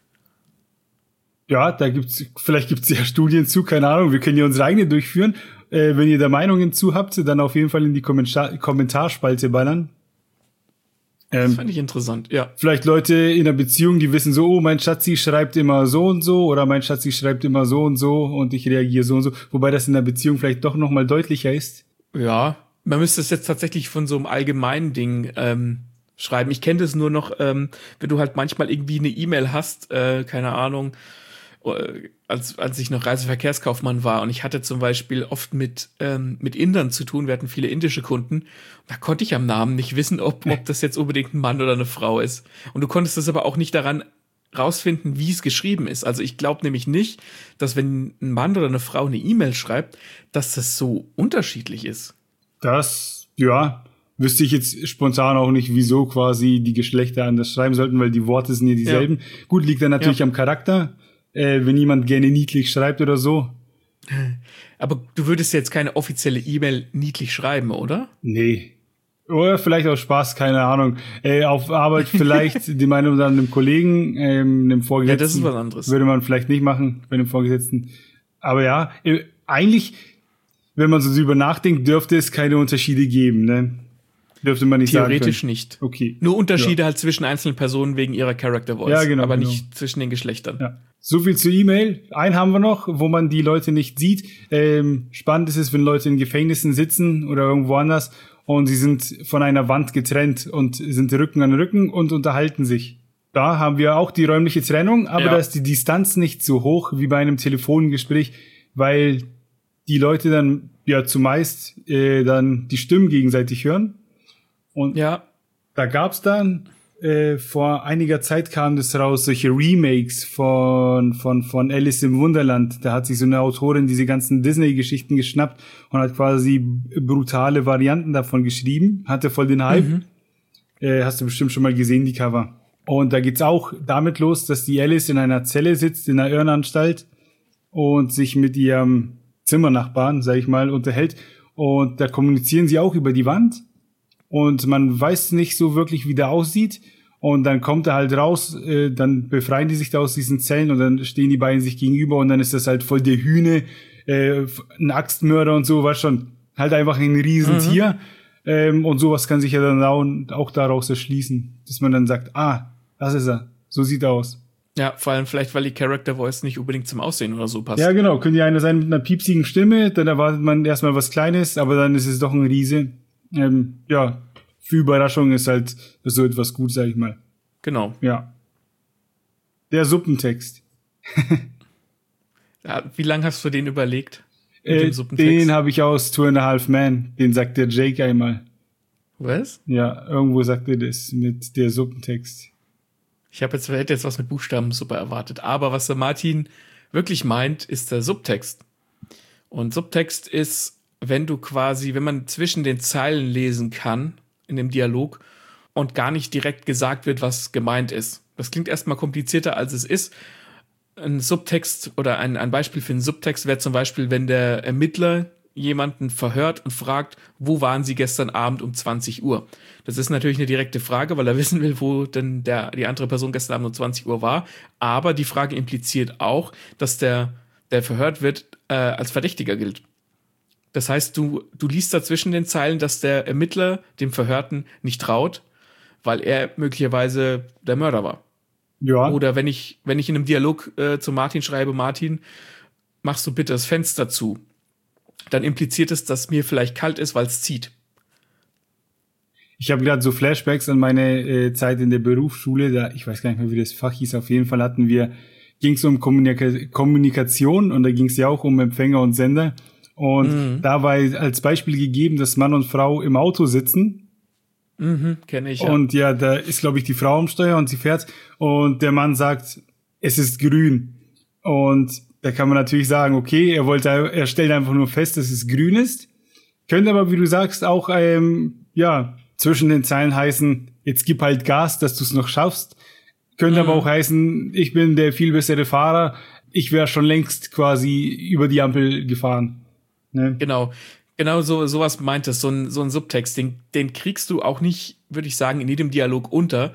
Ja, da gibt's, vielleicht gibt's ja Studien zu, keine Ahnung, wir können ja unsere eigene durchführen. Äh, wenn ihr da Meinungen zu habt, dann auf jeden Fall in die Kommentar- Kommentarspalte ballern. Ähm, das fand ich interessant, ja. Vielleicht Leute in einer Beziehung, die wissen so, oh, mein Schatzi schreibt immer so und so oder mein Schatzi schreibt immer so und so und ich reagiere so und so, wobei das in der Beziehung vielleicht doch nochmal deutlicher ist. Ja, man müsste es jetzt tatsächlich von so einem allgemeinen Ding ähm, schreiben. Ich kenne das nur noch, ähm, wenn du halt manchmal irgendwie eine E-Mail hast, äh, keine Ahnung, als als ich noch Reiseverkehrskaufmann war und ich hatte zum Beispiel oft mit ähm, mit Indern zu tun, wir hatten viele indische Kunden, da konnte ich am Namen nicht wissen, ob ob das jetzt unbedingt ein Mann oder eine Frau ist. Und du konntest das aber auch nicht daran rausfinden, wie es geschrieben ist. Also ich glaube nämlich nicht, dass wenn ein Mann oder eine Frau eine E-Mail schreibt, dass das so unterschiedlich ist. Das, ja, wüsste ich jetzt spontan auch nicht, wieso quasi die Geschlechter anders schreiben sollten, weil die Worte sind ja dieselben. Ja. Gut, liegt dann natürlich ja. am Charakter. Äh, wenn jemand gerne niedlich schreibt oder so. Aber du würdest jetzt keine offizielle E-Mail niedlich schreiben, oder? Nee. Oder vielleicht aus Spaß, keine Ahnung. Äh, auf Arbeit vielleicht dem einen oder anderen Kollegen, ähm, einem Vorgesetzten. Ja, das ist was anderes. Würde man vielleicht nicht machen bei einem Vorgesetzten. Aber ja, äh, eigentlich, wenn man so drüber nachdenkt, dürfte es keine Unterschiede geben, ne? Dürfte man nicht sagen. Theoretisch nicht. Okay. Nur Unterschiede ja. halt zwischen einzelnen Personen wegen ihrer Character Voice. Ja, genau. Aber genau. nicht zwischen den Geschlechtern. Ja. So viel zur E-Mail. Einen haben wir noch, wo man die Leute nicht sieht. Ähm, spannend ist es, wenn Leute in Gefängnissen sitzen oder irgendwo anders und sie sind von einer Wand getrennt und sind Rücken an Rücken und unterhalten sich. Da haben wir auch die räumliche Trennung, aber ja. da ist die Distanz nicht so hoch wie bei einem Telefongespräch, weil die Leute dann ja zumeist äh, dann die Stimmen gegenseitig hören. Und ja. da gab's dann äh, vor einiger Zeit kam das raus, solche Remakes von von von Alice im Wunderland. Da hat sich so eine Autorin diese ganzen Disney-Geschichten geschnappt und hat quasi brutale Varianten davon geschrieben. Hatte voll den Hype. Mhm. Äh, hast du bestimmt schon mal gesehen, die Cover. Und da geht's auch damit los, dass die Alice in einer Zelle sitzt, in einer Irrenanstalt und sich mit ihrem Zimmernachbarn, sag ich mal, unterhält. Und da kommunizieren sie auch über die Wand. Und man weiß nicht so wirklich, wie der aussieht. Und dann kommt er halt raus, äh, dann befreien die sich da aus diesen Zellen und dann stehen die beiden sich gegenüber und dann ist das halt voll der Hühne, äh, ein Axtmörder und so, was schon. Halt einfach ein Riesentier. Mhm. Ähm, und sowas kann sich ja dann auch, auch daraus erschließen, dass man dann sagt, ah, das ist er. So sieht er aus. Ja, vor allem vielleicht, weil die Character Voice nicht unbedingt zum Aussehen oder so passt. Ja, genau. Könnte ja einer sein mit einer piepsigen Stimme, dann erwartet man erstmal was Kleines, aber dann ist es doch ein Riese. Ähm, ja, für Überraschung ist halt so etwas gut, sag ich mal. Genau. Ja. Der Suppentext. Ja, wie lange hast du den überlegt? Äh, den habe ich aus Two and a Half Men. Den sagt der Jake einmal. Was? Ja, irgendwo sagt er das mit der Subtext. Ich habe jetzt, hätte jetzt was mit Buchstabensuppe erwartet. Aber was der Martin wirklich meint, ist der Subtext. Und Subtext ist, wenn du quasi, wenn man zwischen den Zeilen lesen kann in dem Dialog und gar nicht direkt gesagt wird, was gemeint ist. Das klingt erstmal komplizierter, als es ist. Ein Subtext oder ein, ein Beispiel für einen Subtext wäre zum Beispiel, wenn der Ermittler jemanden verhört und fragt, wo waren Sie gestern Abend um zwanzig Uhr? Das ist natürlich eine direkte Frage, weil er wissen will, wo denn der, die andere Person gestern Abend um zwanzig Uhr war. Aber die Frage impliziert auch, dass der, der verhört wird, äh, als Verdächtiger gilt. Das heißt, du, du liest da zwischen den Zeilen, dass der Ermittler dem Verhörten nicht traut, weil er möglicherweise der Mörder war. Ja. Oder wenn ich, wenn ich in einem Dialog äh, zu Martin schreibe, Martin, machst du bitte das Fenster zu, dann impliziert es, dass mir vielleicht kalt ist, weil es zieht. Ich habe gerade so Flashbacks an meine äh, Zeit in der Berufsschule, da, ich weiß gar nicht mehr, wie das Fach hieß, auf jeden Fall hatten wir, ging es um Kommunika- Kommunikation und da ging es ja auch um Empfänger und Sender. Und mhm. da war als Beispiel gegeben, dass Mann und Frau im Auto sitzen. Mhm, kenne ich, ja. Und ja, da ist, glaube ich, die Frau am Steuer und sie fährt und der Mann sagt, es ist grün. Und da kann man natürlich sagen, okay, er wollte, er stellt einfach nur fest, dass es grün ist. Könnte aber, wie du sagst, auch, ähm, ja, zwischen den Zeilen heißen, jetzt gib halt Gas, dass du es noch schaffst. Könnte mhm. aber auch heißen, ich bin der viel bessere Fahrer, ich wäre schon längst quasi über die Ampel gefahren. Ne? Genau. Genau so sowas meint es, so ein, so ein Subtext, den, den kriegst du auch nicht, würde ich sagen, in jedem Dialog unter,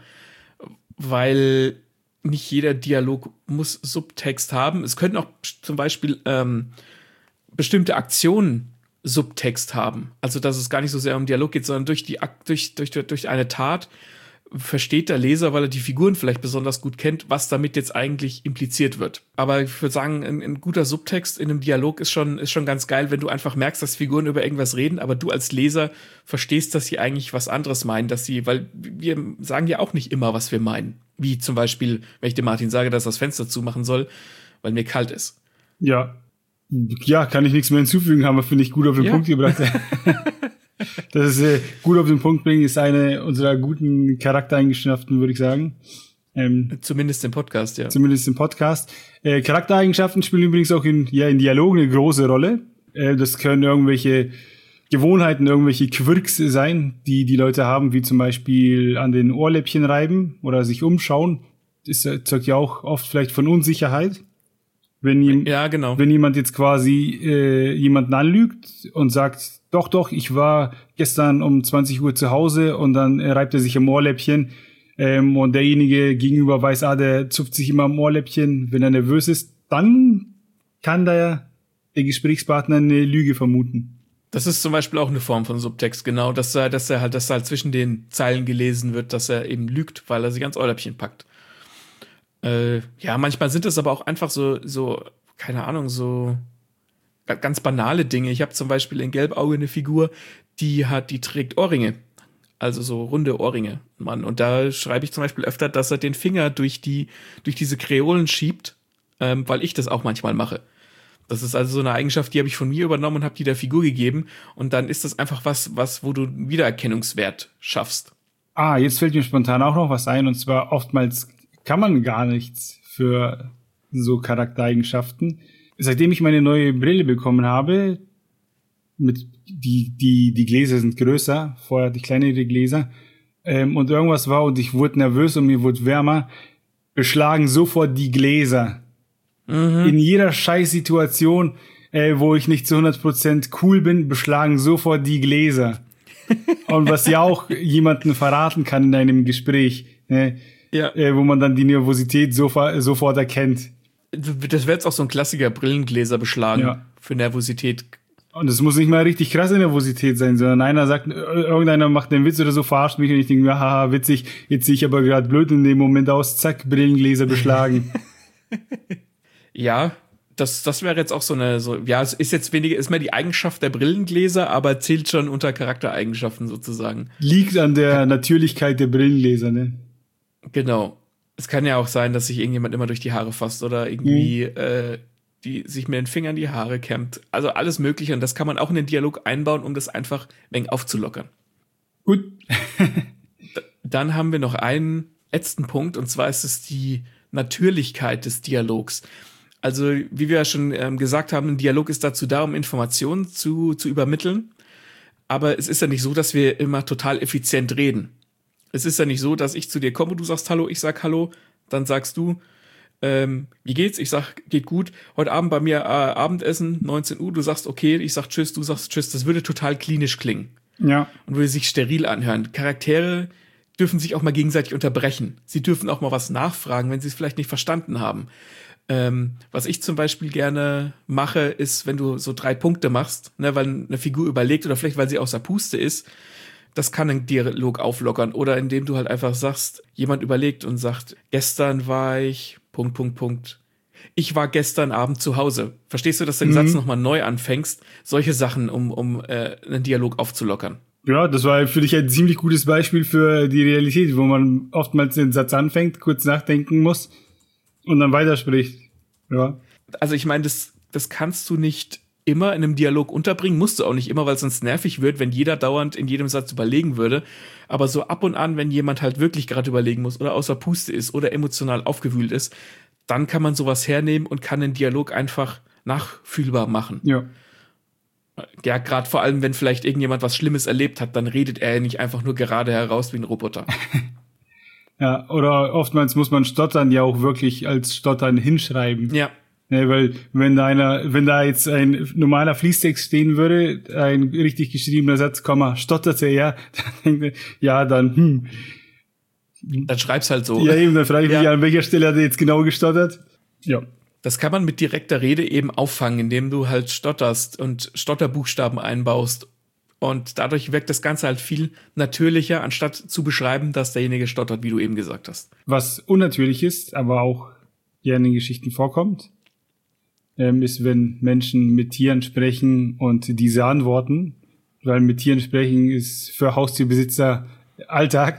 weil nicht jeder Dialog muss Subtext haben. Es könnten auch zum Beispiel ähm, bestimmte Aktionen Subtext haben. Also, dass es gar nicht so sehr um Dialog geht, sondern durch die durch, durch, durch eine Tat versteht der Leser, weil er die Figuren vielleicht besonders gut kennt, was damit jetzt eigentlich impliziert wird. Aber ich würde sagen, ein, ein guter Subtext in einem Dialog ist schon, ist schon ganz geil, wenn du einfach merkst, dass Figuren über irgendwas reden, aber du als Leser verstehst, dass sie eigentlich was anderes meinen, dass sie, weil wir sagen ja auch nicht immer, was wir meinen. Wie zum Beispiel, wenn ich dem Martin sage, dass er das Fenster zumachen soll, weil mir kalt ist. Ja. Ja, kann ich nichts mehr hinzufügen, haben wir, finde ich, gut auf den ja. Punkt gebracht. Das ist äh, gut auf den Punkt bringen, ist eine unserer guten Charaktereigenschaften, würde ich sagen. Ähm, zumindest im Podcast, ja. Zumindest im Podcast. Äh, Charaktereigenschaften spielen übrigens auch in, ja, in Dialogen eine große Rolle. Äh, das können irgendwelche Gewohnheiten, irgendwelche Quirks sein, die die Leute haben, wie zum Beispiel an den Ohrläppchen reiben oder sich umschauen. Das erzeugt ja auch oft vielleicht von Unsicherheit. Wenn, jem- ja, genau. wenn jemand jetzt quasi äh, jemanden anlügt und sagt, doch, doch, ich war gestern um zwanzig Uhr zu Hause und dann äh, reibt er sich am Ohrläppchen ähm, und derjenige gegenüber weiß, ah, der zupft sich immer am Ohrläppchen, wenn er nervös ist, dann kann der, der Gesprächspartner eine Lüge vermuten. Das ist zum Beispiel auch eine Form von Subtext, genau, dass er, dass er halt, dass halt zwischen den Zeilen gelesen wird, dass er eben lügt, weil er sich ans Ohrläppchen packt. Äh, ja, manchmal sind es aber auch einfach so, so, keine Ahnung, so ganz banale Dinge. Ich habe zum Beispiel in Gelbauge eine Figur, die hat, die trägt Ohrringe. Also so runde Ohrringe, Mann. Und da schreibe ich zum Beispiel öfter, dass er den Finger durch die, durch diese Kreolen schiebt, ähm, weil ich das auch manchmal mache. Das ist also so eine Eigenschaft, die habe ich von mir übernommen und habe die der Figur gegeben. Und dann ist das einfach was, was, wo du einen Wiedererkennungswert schaffst. Ah, jetzt fällt mir spontan auch noch was ein. Und zwar oftmals kann man gar nichts für so Charaktereigenschaften. Seitdem ich meine neue Brille bekommen habe, mit die die die Gläser sind größer, vorher hatte ich kleinere Gläser, ähm, und irgendwas war und ich wurde nervös und mir wurde wärmer, beschlagen sofort die Gläser. Mhm. In jeder Scheißsituation, äh, wo ich nicht zu hundert Prozent cool bin, beschlagen sofort die Gläser. Und was ja auch jemanden verraten kann in einem Gespräch, äh, ja. äh, wo man dann die Nervosität sofa- sofort erkennt. Das wäre jetzt auch so ein Klassiker, Brillengläser beschlagen ja. für Nervosität. Und es muss nicht mal richtig krasse Nervosität sein, sondern einer sagt, irgendeiner macht einen Witz oder so, verarscht mich und ich denke, haha, witzig, jetzt sehe ich aber gerade blöd in dem Moment aus, zack, Brillengläser beschlagen. Ja, das, das wäre jetzt auch so eine, so, ja, es ist jetzt weniger, ist mehr die Eigenschaft der Brillengläser, aber zählt schon unter Charaktereigenschaften sozusagen. Liegt an der Natürlichkeit der Brillengläser, ne? Genau. Es kann ja auch sein, dass sich irgendjemand immer durch die Haare fasst oder irgendwie mhm. äh, die sich mit den Fingern die Haare kämmt. Also alles Mögliche. Und das kann man auch in den Dialog einbauen, um das einfach ein wenig aufzulockern. Gut. Dann haben wir noch einen letzten Punkt, und zwar ist es die Natürlichkeit des Dialogs. Also, wie wir ja schon ähm, gesagt haben, ein Dialog ist dazu da, um Informationen zu, zu übermitteln. Aber es ist ja nicht so, dass wir immer total effizient reden. Es ist ja nicht so, dass ich zu dir komme, du sagst Hallo, ich sag Hallo, dann sagst du, ähm, wie geht's? Ich sag, geht gut. Heute Abend bei mir äh, Abendessen, neunzehn Uhr, du sagst okay, ich sag Tschüss, du sagst Tschüss. Das würde total klinisch klingen. Ja. Und würde sich steril anhören. Charaktere dürfen sich auch mal gegenseitig unterbrechen. Sie dürfen auch mal was nachfragen, wenn sie es vielleicht nicht verstanden haben. Ähm, was ich zum Beispiel gerne mache, ist, wenn du so drei Punkte machst, ne, weil eine Figur überlegt oder vielleicht, weil sie außer Puste ist, das kann einen Dialog auflockern. Oder indem du halt einfach sagst, jemand überlegt und sagt, gestern war ich, Punkt, Punkt, Punkt. Ich war gestern Abend zu Hause. Verstehst du, dass du den mhm. Satz nochmal neu anfängst? Solche Sachen, um, um äh, einen Dialog aufzulockern. Ja, das war für dich ein ziemlich gutes Beispiel für die Realität, wo man oftmals den Satz anfängt, kurz nachdenken muss und dann weiterspricht. Ja. Also ich meine, das, das kannst du nicht immer in einem Dialog unterbringen, musst du auch nicht immer, weil es sonst nervig wird, wenn jeder dauernd in jedem Satz überlegen würde. Aber so ab und an, wenn jemand halt wirklich gerade überlegen muss oder außer Puste ist oder emotional aufgewühlt ist, dann kann man sowas hernehmen und kann den Dialog einfach nachfühlbar machen. Ja. Ja, gerade vor allem, wenn vielleicht irgendjemand was Schlimmes erlebt hat, dann redet er nicht einfach nur gerade heraus wie ein Roboter. Ja, oder oftmals muss man Stottern ja auch wirklich als Stottern hinschreiben. Ja. Ja, weil wenn da einer, wenn da jetzt ein normaler Fließtext stehen würde, ein richtig geschriebener Satz, Komma, stotterte er, dann denkt er, ja, dann, hm. Dann schreib's halt so. Ja, eben, dann frage ich mich, ja. an welcher Stelle hat er jetzt genau gestottert? Ja. Das kann man mit direkter Rede eben auffangen, indem du halt stotterst und Stotterbuchstaben einbaust. Und dadurch wirkt das Ganze halt viel natürlicher, anstatt zu beschreiben, dass derjenige stottert, wie du eben gesagt hast. Was unnatürlich ist, aber auch gerne in Geschichten vorkommt, ähm, ist, wenn Menschen mit Tieren sprechen und diese antworten. Weil mit Tieren sprechen ist für Haustierbesitzer Alltag.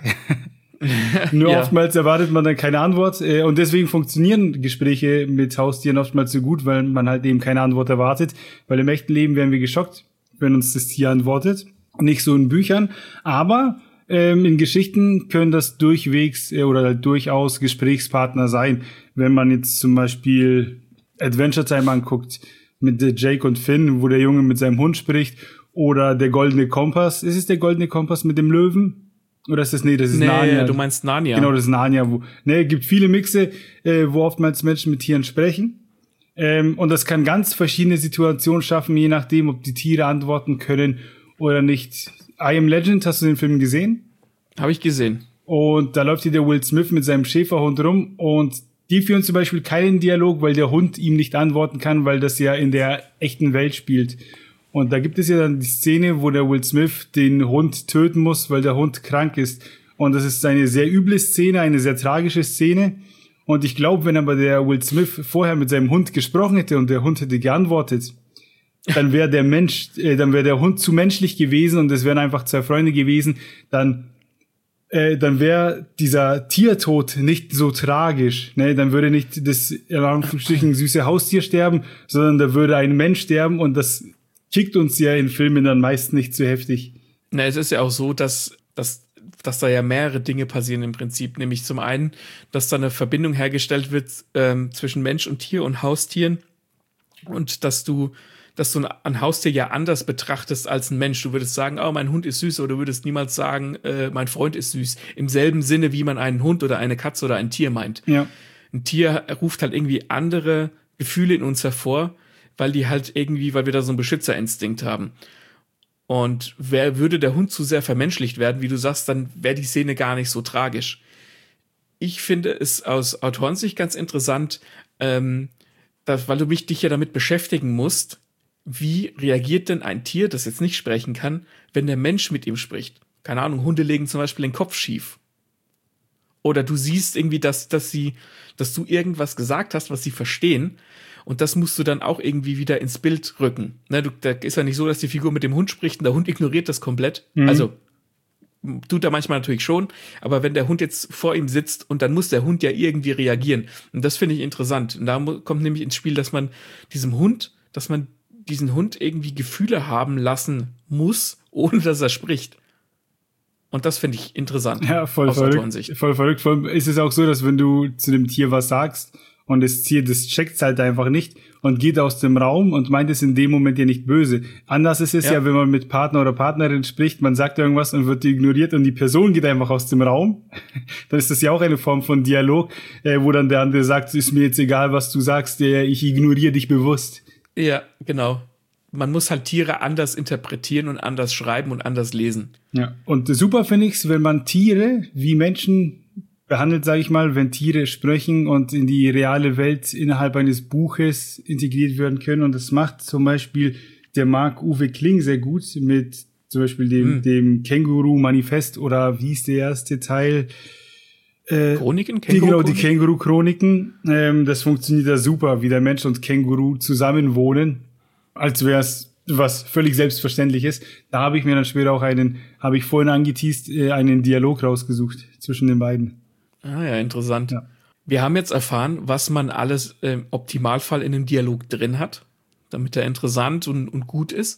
Nur ja. Oftmals erwartet man dann keine Antwort äh, und deswegen funktionieren Gespräche mit Haustieren oftmals so gut, weil man halt eben keine Antwort erwartet, weil im echten Leben wären wir geschockt, wenn uns das Tier antwortet, nicht so in Büchern, aber ähm, in Geschichten können das durchwegs äh, oder durchaus Gesprächspartner sein, wenn man jetzt zum Beispiel Adventure Time anguckt mit äh, Jake und Finn, wo der Junge mit seinem Hund spricht, oder der Goldene Kompass. Ist es der Goldene Kompass mit dem Löwen? Oder ist das, nee, das ist nee, Narnia. Du meinst Narnia. Genau, das ist Narnia. Wo, ne, gibt viele Mixe, äh, wo oftmals Menschen mit Tieren sprechen. Ähm, und das kann ganz verschiedene Situationen schaffen, je nachdem, ob die Tiere antworten können oder nicht. I Am Legend, hast du den Film gesehen? Habe ich gesehen. Und da läuft hier der Will Smith mit seinem Schäferhund rum und die führen zum Beispiel keinen Dialog, weil der Hund ihm nicht antworten kann, weil das ja in der echten Welt spielt. Und da gibt es ja dann die Szene, wo der Will Smith den Hund töten muss, weil der Hund krank ist. Und das ist eine sehr üble Szene, eine sehr tragische Szene. Und ich glaube, wenn aber der Will Smith vorher mit seinem Hund gesprochen hätte und der Hund hätte geantwortet, dann wäre der Mensch, äh, dann wäre der Hund zu menschlich gewesen und es wären einfach zwei Freunde gewesen. Dann, äh, dann wäre dieser Tiertod nicht so tragisch. Ne? Dann würde nicht das in Anführungsstrichen süße Haustier sterben, sondern da würde ein Mensch sterben und das kickt uns ja in Filmen dann meist nicht so heftig. Na, es ist ja auch so, dass, dass, dass da ja mehrere Dinge passieren im Prinzip. Nämlich zum einen, dass da eine Verbindung hergestellt wird ähm, zwischen Mensch und Tier und Haustieren. Und dass du, dass du ein Haustier ja anders betrachtest als ein Mensch. Du würdest sagen, oh, mein Hund ist süß, oder du würdest niemals sagen, äh, mein Freund ist süß. Im selben Sinne, wie man einen Hund oder eine Katze oder ein Tier meint. Ja. Ein Tier ruft halt irgendwie andere Gefühle in uns hervor, weil die halt irgendwie, weil wir da so einen Beschützerinstinkt haben. Und wer würde der Hund zu sehr vermenschlicht werden, wie du sagst, dann wäre die Szene gar nicht so tragisch. Ich finde es aus Autorensicht ganz interessant, ähm, dass, weil du mich dich ja damit beschäftigen musst, wie reagiert denn ein Tier, das jetzt nicht sprechen kann, wenn der Mensch mit ihm spricht? Keine Ahnung, Hunde legen zum Beispiel den Kopf schief. Oder du siehst irgendwie, dass, dass sie, dass du irgendwas gesagt hast, was sie verstehen. Und das musst du dann auch irgendwie wieder ins Bild rücken. Ne, du, da ist ja nicht so, dass die Figur mit dem Hund spricht und der Hund ignoriert das komplett. Mhm. Also, tut er manchmal natürlich schon. Aber wenn der Hund jetzt vor ihm sitzt und dann muss der Hund ja irgendwie reagieren. Und das finde ich interessant. Und da kommt nämlich ins Spiel, dass man diesem Hund, dass man diesen Hund irgendwie Gefühle haben lassen muss, ohne dass er spricht. Und das finde ich interessant. Ja, voll verrückt. Voll verrückt. Vor allem ist es auch so, dass wenn du zu dem Tier was sagst und das Tier, das checkt halt einfach nicht und geht aus dem Raum und meint es in dem Moment ja nicht böse. Anders ist es ja, ja wenn man mit Partner oder Partnerin spricht, man sagt irgendwas und wird ignoriert und die Person geht einfach aus dem Raum. Dann ist das ja auch eine Form von Dialog, äh, wo dann der andere sagt, ist mir jetzt egal, was du sagst, äh, ich ignoriere dich bewusst. Ja, genau. Man muss halt Tiere anders interpretieren und anders schreiben und anders lesen. Ja, und super finde ich's, wenn man Tiere wie Menschen behandelt, sage ich mal, wenn Tiere sprechen und in die reale Welt innerhalb eines Buches integriert werden können. Und das macht zum Beispiel der Marc-Uwe Kling sehr gut mit zum Beispiel dem, hm. dem Känguru-Manifest oder wie ist der erste Teil? Äh, Chroniken? Die, genau, die Känguru-Chroniken. Ähm, das funktioniert da super, wie der Mensch und Känguru zusammenwohnen, als wäre es was völlig Selbstverständliches. Da habe ich mir dann später auch einen, habe ich vorhin angeteased, äh, einen Dialog rausgesucht zwischen den beiden. Ah ja, interessant. Ja. Wir haben jetzt erfahren, was man alles im Optimalfall in einem Dialog drin hat, damit er interessant und, und gut ist.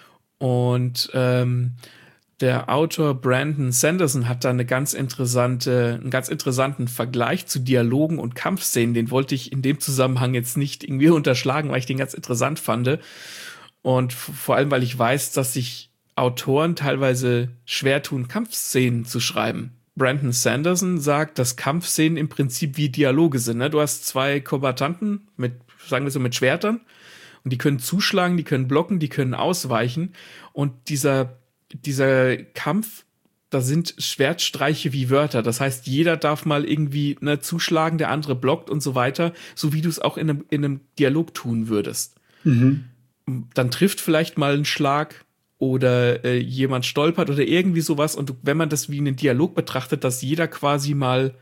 Und ähm, der Autor Brandon Sanderson hat da eine ganz interessante, einen ganz interessanten Vergleich zu Dialogen und Kampfszenen. Den wollte ich in dem Zusammenhang jetzt nicht irgendwie unterschlagen, weil ich den ganz interessant fand. Und vor allem, weil ich weiß, dass sich Autoren teilweise schwer tun, Kampfszenen zu schreiben. Brandon Sanderson sagt, dass Kampfszenen im Prinzip wie Dialoge sind. Ne? Du hast zwei Kombattanten mit, sagen wir so, mit Schwertern und die können zuschlagen, die können blocken, die können ausweichen. Und dieser, dieser Kampf, da sind Schwertstreiche wie Wörter. Das heißt, jeder darf mal irgendwie ne, zuschlagen, der andere blockt und so weiter, so wie du es auch in einem, in einem Dialog tun würdest. Mhm. Dann trifft vielleicht mal ein Schlag oder äh, jemand stolpert oder irgendwie sowas. Und wenn man das wie einen Dialog betrachtet, dass jeder quasi mal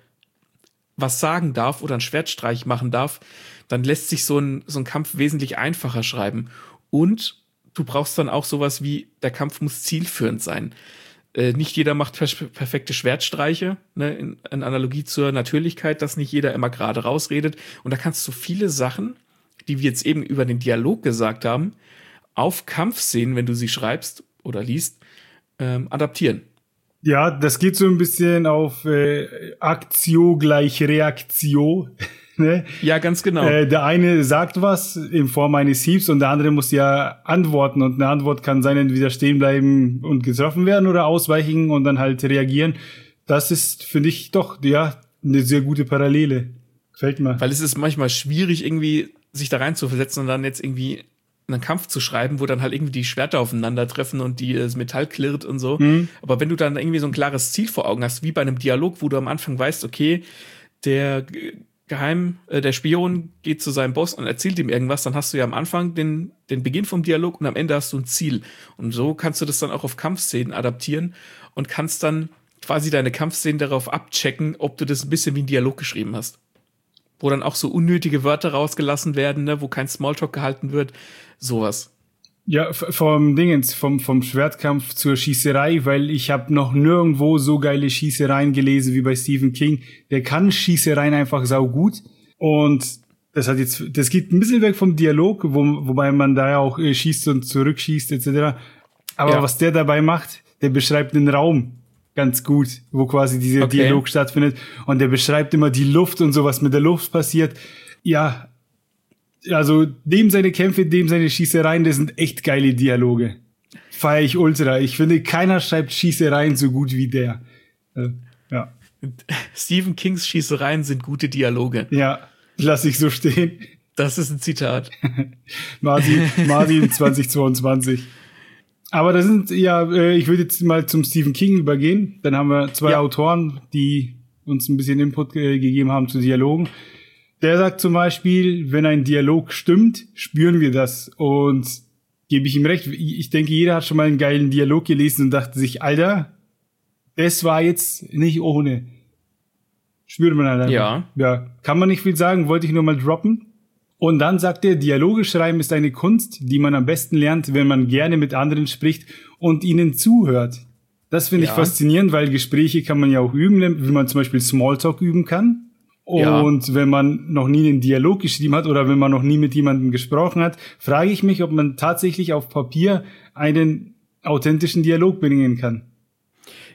was sagen darf oder einen Schwertstreich machen darf, dann lässt sich so ein, so ein Kampf wesentlich einfacher schreiben. Und du brauchst dann auch sowas wie, der Kampf muss zielführend sein. Äh, nicht jeder macht per- perfekte Schwertstreiche, ne? in, in Analogie zur Natürlichkeit, dass nicht jeder immer gerade rausredet. Und da kannst du viele Sachen, die wir jetzt eben über den Dialog gesagt haben, auf Kampfszenen, wenn du sie schreibst oder liest, ähm, adaptieren. Ja, das geht so ein bisschen auf äh, Aktio gleich Reaktio. Ne? Ja, ganz genau. Äh, der eine sagt was in Form eines Hiebs und der andere muss ja antworten. Und eine Antwort kann sein, entweder stehen bleiben und getroffen werden oder ausweichen und dann halt reagieren. Das ist, finde ich, doch ja eine sehr gute Parallele. Gefällt mir. Weil es ist manchmal schwierig, irgendwie sich da rein zu versetzen und dann jetzt irgendwie einen Kampf zu schreiben, wo dann halt irgendwie die Schwerter aufeinandertreffen und die, das Metall klirrt und so. Mhm. Aber wenn du dann irgendwie so ein klares Ziel vor Augen hast, wie bei einem Dialog, wo du am Anfang weißt, okay, der Geheim, äh, der Spion geht zu seinem Boss und erzählt ihm irgendwas, dann hast du ja am Anfang den, den Beginn vom Dialog und am Ende hast du ein Ziel. Und so kannst du das dann auch auf Kampfszenen adaptieren und kannst dann quasi deine Kampfszenen darauf abchecken, ob du das ein bisschen wie ein Dialog geschrieben hast. Wo dann auch so unnötige Wörter rausgelassen werden, ne, wo kein Smalltalk gehalten wird. Sowas. Ja, vom Dingens, vom, vom Schwertkampf zur Schießerei, weil ich habe noch nirgendwo so geile Schießereien gelesen wie bei Stephen King. Der kann Schießereien einfach saugut. Und das hat jetzt, das geht ein bisschen weg vom Dialog, wo, wobei man da ja auch äh, schießt und zurückschießt et cetera. Aber ja. Was der dabei macht, der beschreibt den Raum ganz gut, wo quasi dieser okay. Dialog stattfindet. Und der beschreibt immer die Luft und so, was mit der Luft passiert. Ja, also dem seine Kämpfe, dem seine Schießereien, das sind echt geile Dialoge. Feier ich ultra. Ich finde, keiner schreibt Schießereien so gut wie der. Äh, ja. Stephen Kings Schießereien sind gute Dialoge. Ja, lass ich so stehen. Das ist ein Zitat. Martin, Martin zweitausendzweiundzwanzig. Aber das sind, ja, ich würde jetzt mal zum Stephen King übergehen. Dann haben wir zwei ja. Autoren, die uns ein bisschen Input äh, gegeben haben zu Dialogen. Der sagt zum Beispiel, wenn ein Dialog stimmt, spüren wir das. Und gebe ich ihm recht. Ich denke, jeder hat schon mal einen geilen Dialog gelesen und dachte sich, Alter, das war jetzt nicht ohne. Spürt man halt einfach. Ja. Ja, kann man nicht viel sagen, wollte ich nur mal droppen. Und dann sagt er, Dialoge schreiben ist eine Kunst, die man am besten lernt, wenn man gerne mit anderen spricht und ihnen zuhört. Das finde ja. ich faszinierend, weil Gespräche kann man ja auch üben, wie man zum Beispiel Smalltalk üben kann. Und ja. wenn man noch nie einen Dialog geschrieben hat oder wenn man noch nie mit jemandem gesprochen hat, frage ich mich, ob man tatsächlich auf Papier einen authentischen Dialog bringen kann.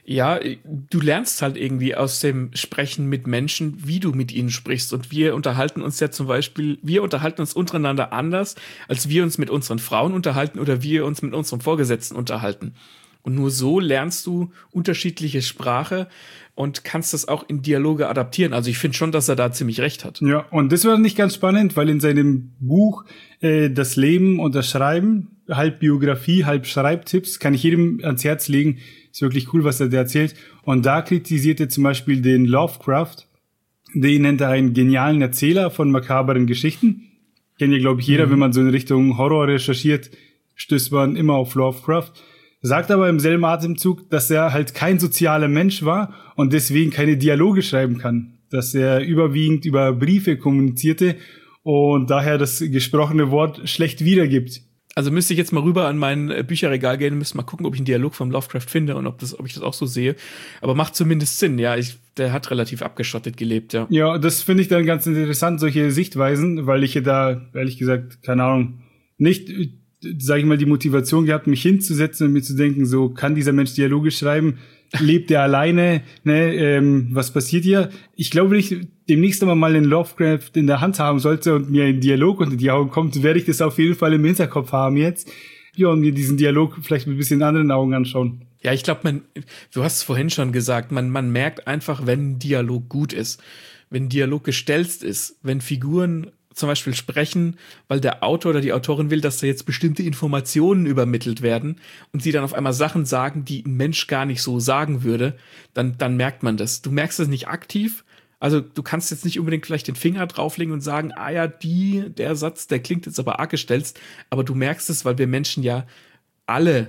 Ja, du lernst halt irgendwie aus dem Sprechen mit Menschen, wie du mit ihnen sprichst. Und wir unterhalten uns ja zum Beispiel, wir unterhalten uns untereinander anders, als wir uns mit unseren Frauen unterhalten oder wir uns mit unserem Vorgesetzten unterhalten. Und nur so lernst du unterschiedliche Sprache und kannst das auch in Dialoge adaptieren. Also ich finde schon, dass er da ziemlich recht hat. Ja, und das war nicht ganz spannend, weil in seinem Buch äh, Das Leben und das Schreiben, halb Biografie, halb Schreibtipps, kann ich jedem ans Herz legen. Ist wirklich cool, was er da erzählt. Und da kritisiert er zum Beispiel den Lovecraft. Den nennt er einen genialen Erzähler von makaberen Geschichten. Kennt ja, glaube ich, jeder, mhm. wenn man so in Richtung Horror recherchiert, stößt man immer auf Lovecraft. Sagt aber im selben Atemzug, dass er halt kein sozialer Mensch war und deswegen keine Dialoge schreiben kann. Dass er überwiegend über Briefe kommunizierte und daher das gesprochene Wort schlecht wiedergibt. Also müsste ich jetzt mal rüber an mein Bücherregal gehen und müsste mal gucken, ob ich einen Dialog vom Lovecraft finde und ob das, ob ich das auch so sehe. Aber macht zumindest Sinn, ja. Ich, der hat relativ abgeschottet gelebt, ja. Ja, das finde ich dann ganz interessant, solche Sichtweisen, weil ich ja da, ehrlich gesagt, keine Ahnung, nicht, sage ich mal, die Motivation gehabt, mich hinzusetzen und mir zu denken, so kann dieser Mensch Dialoge schreiben, lebt er alleine, ne, ähm, was passiert hier? Ich glaube, wenn ich demnächst einmal mal den Lovecraft in der Hand haben sollte und mir ein Dialog unter die Augen kommt, werde ich das auf jeden Fall im Hinterkopf haben jetzt. Ja, und mir diesen Dialog vielleicht mit ein bisschen anderen Augen anschauen. Ja, ich glaube, man, du hast es vorhin schon gesagt, man, man merkt einfach, wenn ein Dialog gut ist, wenn ein Dialog gestelzt ist, wenn Figuren zum Beispiel sprechen, weil der Autor oder die Autorin will, dass da jetzt bestimmte Informationen übermittelt werden und sie dann auf einmal Sachen sagen, die ein Mensch gar nicht so sagen würde, dann, dann merkt man das. Du merkst es nicht aktiv, also du kannst jetzt nicht unbedingt vielleicht den Finger drauflegen und sagen, ah ja, die, der Satz, der klingt jetzt aber arg gestelzt, aber du merkst es, weil wir Menschen ja alle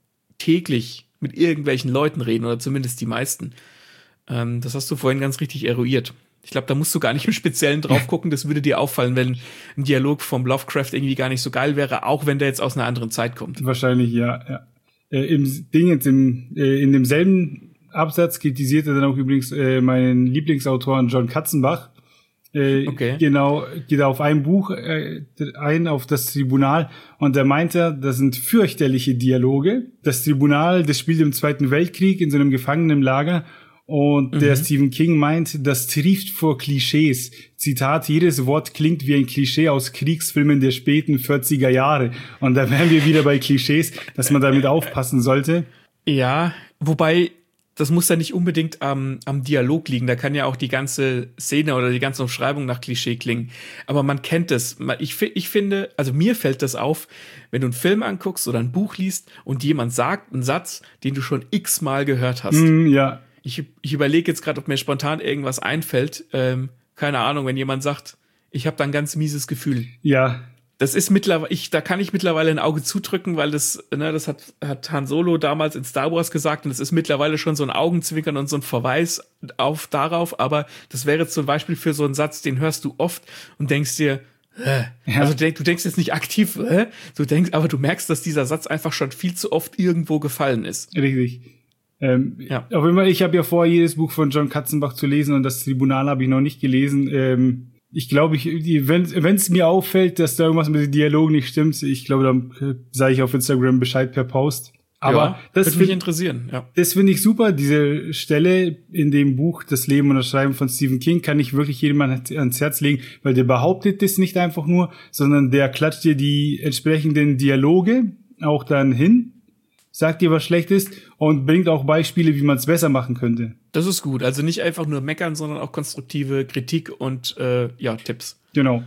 täglich mit irgendwelchen Leuten reden oder zumindest die meisten. Ähm, das hast du vorhin ganz richtig eruiert. Ich glaube, da musst du gar nicht im Speziellen drauf gucken. Das würde dir auffallen, wenn ein Dialog vom Lovecraft irgendwie gar nicht so geil wäre, auch wenn der jetzt aus einer anderen Zeit kommt. Wahrscheinlich, ja. ja. Äh, Im Ding jetzt im, äh, in demselben Absatz kritisiert er dann auch übrigens äh, meinen Lieblingsautoren John Katzenbach. Äh, okay. Genau, geht auf ein Buch äh, ein, auf das Tribunal. Und da meint er, das sind fürchterliche Dialoge. Das Tribunal, das spielt im Zweiten Weltkrieg in so einem Gefangenenlager. Und mhm. der Stephen King meint, das trieft vor Klischees. Zitat, jedes Wort klingt wie ein Klischee aus Kriegsfilmen der späten vierziger Jahre. Und da wären wir wieder bei Klischees, dass man damit aufpassen sollte. Ja, wobei, das muss ja nicht unbedingt am, am Dialog liegen. Da kann ja auch die ganze Szene oder die ganze Umschreibung nach Klischee klingen. Aber man kennt es. Ich, ich finde, also mir fällt das auf, wenn du einen Film anguckst oder ein Buch liest und jemand sagt einen Satz, den du schon x-mal gehört hast. Mm, ja. Ich, ich überlege jetzt gerade, ob mir spontan irgendwas einfällt. Ähm, keine Ahnung, wenn jemand sagt, ich habe da ein ganz mieses Gefühl. Ja. Das ist mittlerweile, ich, da kann ich mittlerweile ein Auge zudrücken, weil das, ne, das hat, hat Han Solo damals in Star Wars gesagt und es ist mittlerweile schon so ein Augenzwinkern und so ein Verweis auf darauf. Aber das wäre zum Beispiel für so einen Satz, den hörst du oft und denkst dir, äh, ja. also du, denk, du denkst jetzt nicht aktiv, äh, du denkst, aber du merkst, dass dieser Satz einfach schon viel zu oft irgendwo gefallen ist. Richtig. Ähm, ja. Auf jeden Fall, ich habe ja vor, jedes Buch von John Katzenbach zu lesen und das Tribunal habe ich noch nicht gelesen. Ähm, ich glaube, ich, wenn es mir auffällt, dass da irgendwas mit dem Dialog nicht stimmt, ich glaube, dann äh, sage ich auf Instagram Bescheid per Post. Aber ja, das würde mich interessieren. Ja. Das finde ich super. Diese Stelle in dem Buch Das Leben und das Schreiben von Stephen King kann ich wirklich jedem ans Herz legen, weil der behauptet das nicht einfach nur, sondern der klatscht dir die entsprechenden Dialoge auch dann hin, sagt dir, was schlecht ist und bringt auch Beispiele, wie man es besser machen könnte. Das ist gut. Also nicht einfach nur meckern, sondern auch konstruktive Kritik und äh, ja, Tipps. Genau.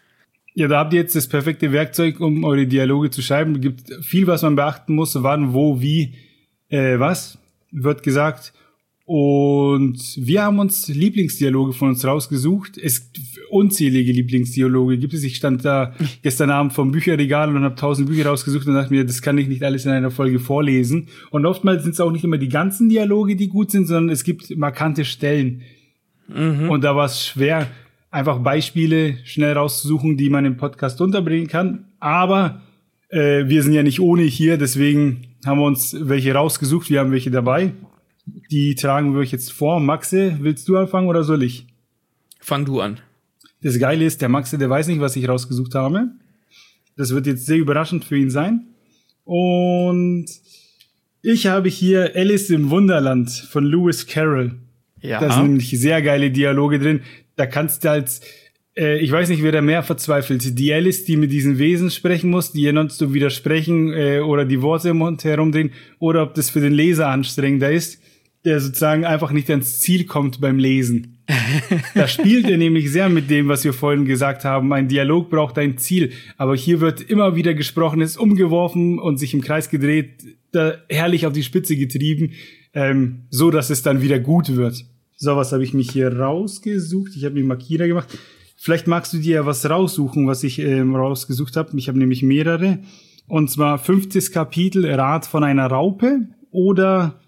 Ja, da habt ihr jetzt das perfekte Werkzeug, um eure Dialoge zu schreiben. Es gibt viel, was man beachten muss. Wann, wo, wie, äh, was wird gesagt. Und wir haben uns Lieblingsdialoge von uns rausgesucht. Es unzählige Lieblingsdialoge gibt es. Ich stand da gestern Abend vom Bücherregal und habe tausend Bücher rausgesucht und dachte mir, das kann ich nicht alles in einer Folge vorlesen. Und oftmals sind es auch nicht immer die ganzen Dialoge, die gut sind, sondern es gibt markante Stellen. Mhm. Und da war es schwer, einfach Beispiele schnell rauszusuchen, die man im Podcast unterbringen kann. Aber äh, wir sind ja nicht ohne hier, deswegen haben wir uns welche rausgesucht. Wir haben welche dabei. Die tragen wir euch jetzt vor. Maxe, willst du anfangen oder soll ich? Fang du an. Das Geile ist, der Maxe, der weiß nicht, was ich rausgesucht habe. Das wird jetzt sehr überraschend für ihn sein. Und Ich habe hier Alice im Wunderland von Lewis Carroll. Ja. Da sind nämlich sehr geile Dialoge drin. Da kannst du als, äh, ich weiß nicht, wer da mehr verzweifelt. Die Alice, die mit diesen Wesen sprechen muss, die ihr nonstop widersprechen äh, oder die Worte im Mund herumdrehen, oder ob das für den Leser anstrengender ist, der sozusagen einfach nicht ans Ziel kommt beim Lesen. Da spielt er nämlich sehr mit dem, was wir vorhin gesagt haben. Ein Dialog braucht ein Ziel, aber hier wird immer wieder gesprochen, ist umgeworfen und sich im Kreis gedreht, da herrlich auf die Spitze getrieben, ähm, so dass es dann wieder gut wird. So, was habe ich mich hier rausgesucht? Ich habe mir Markierer gemacht. Vielleicht magst du dir ja was raussuchen, was ich ähm, rausgesucht habe. Ich habe nämlich mehrere. Und zwar fünftes Kapitel, Rat von einer Raupe oder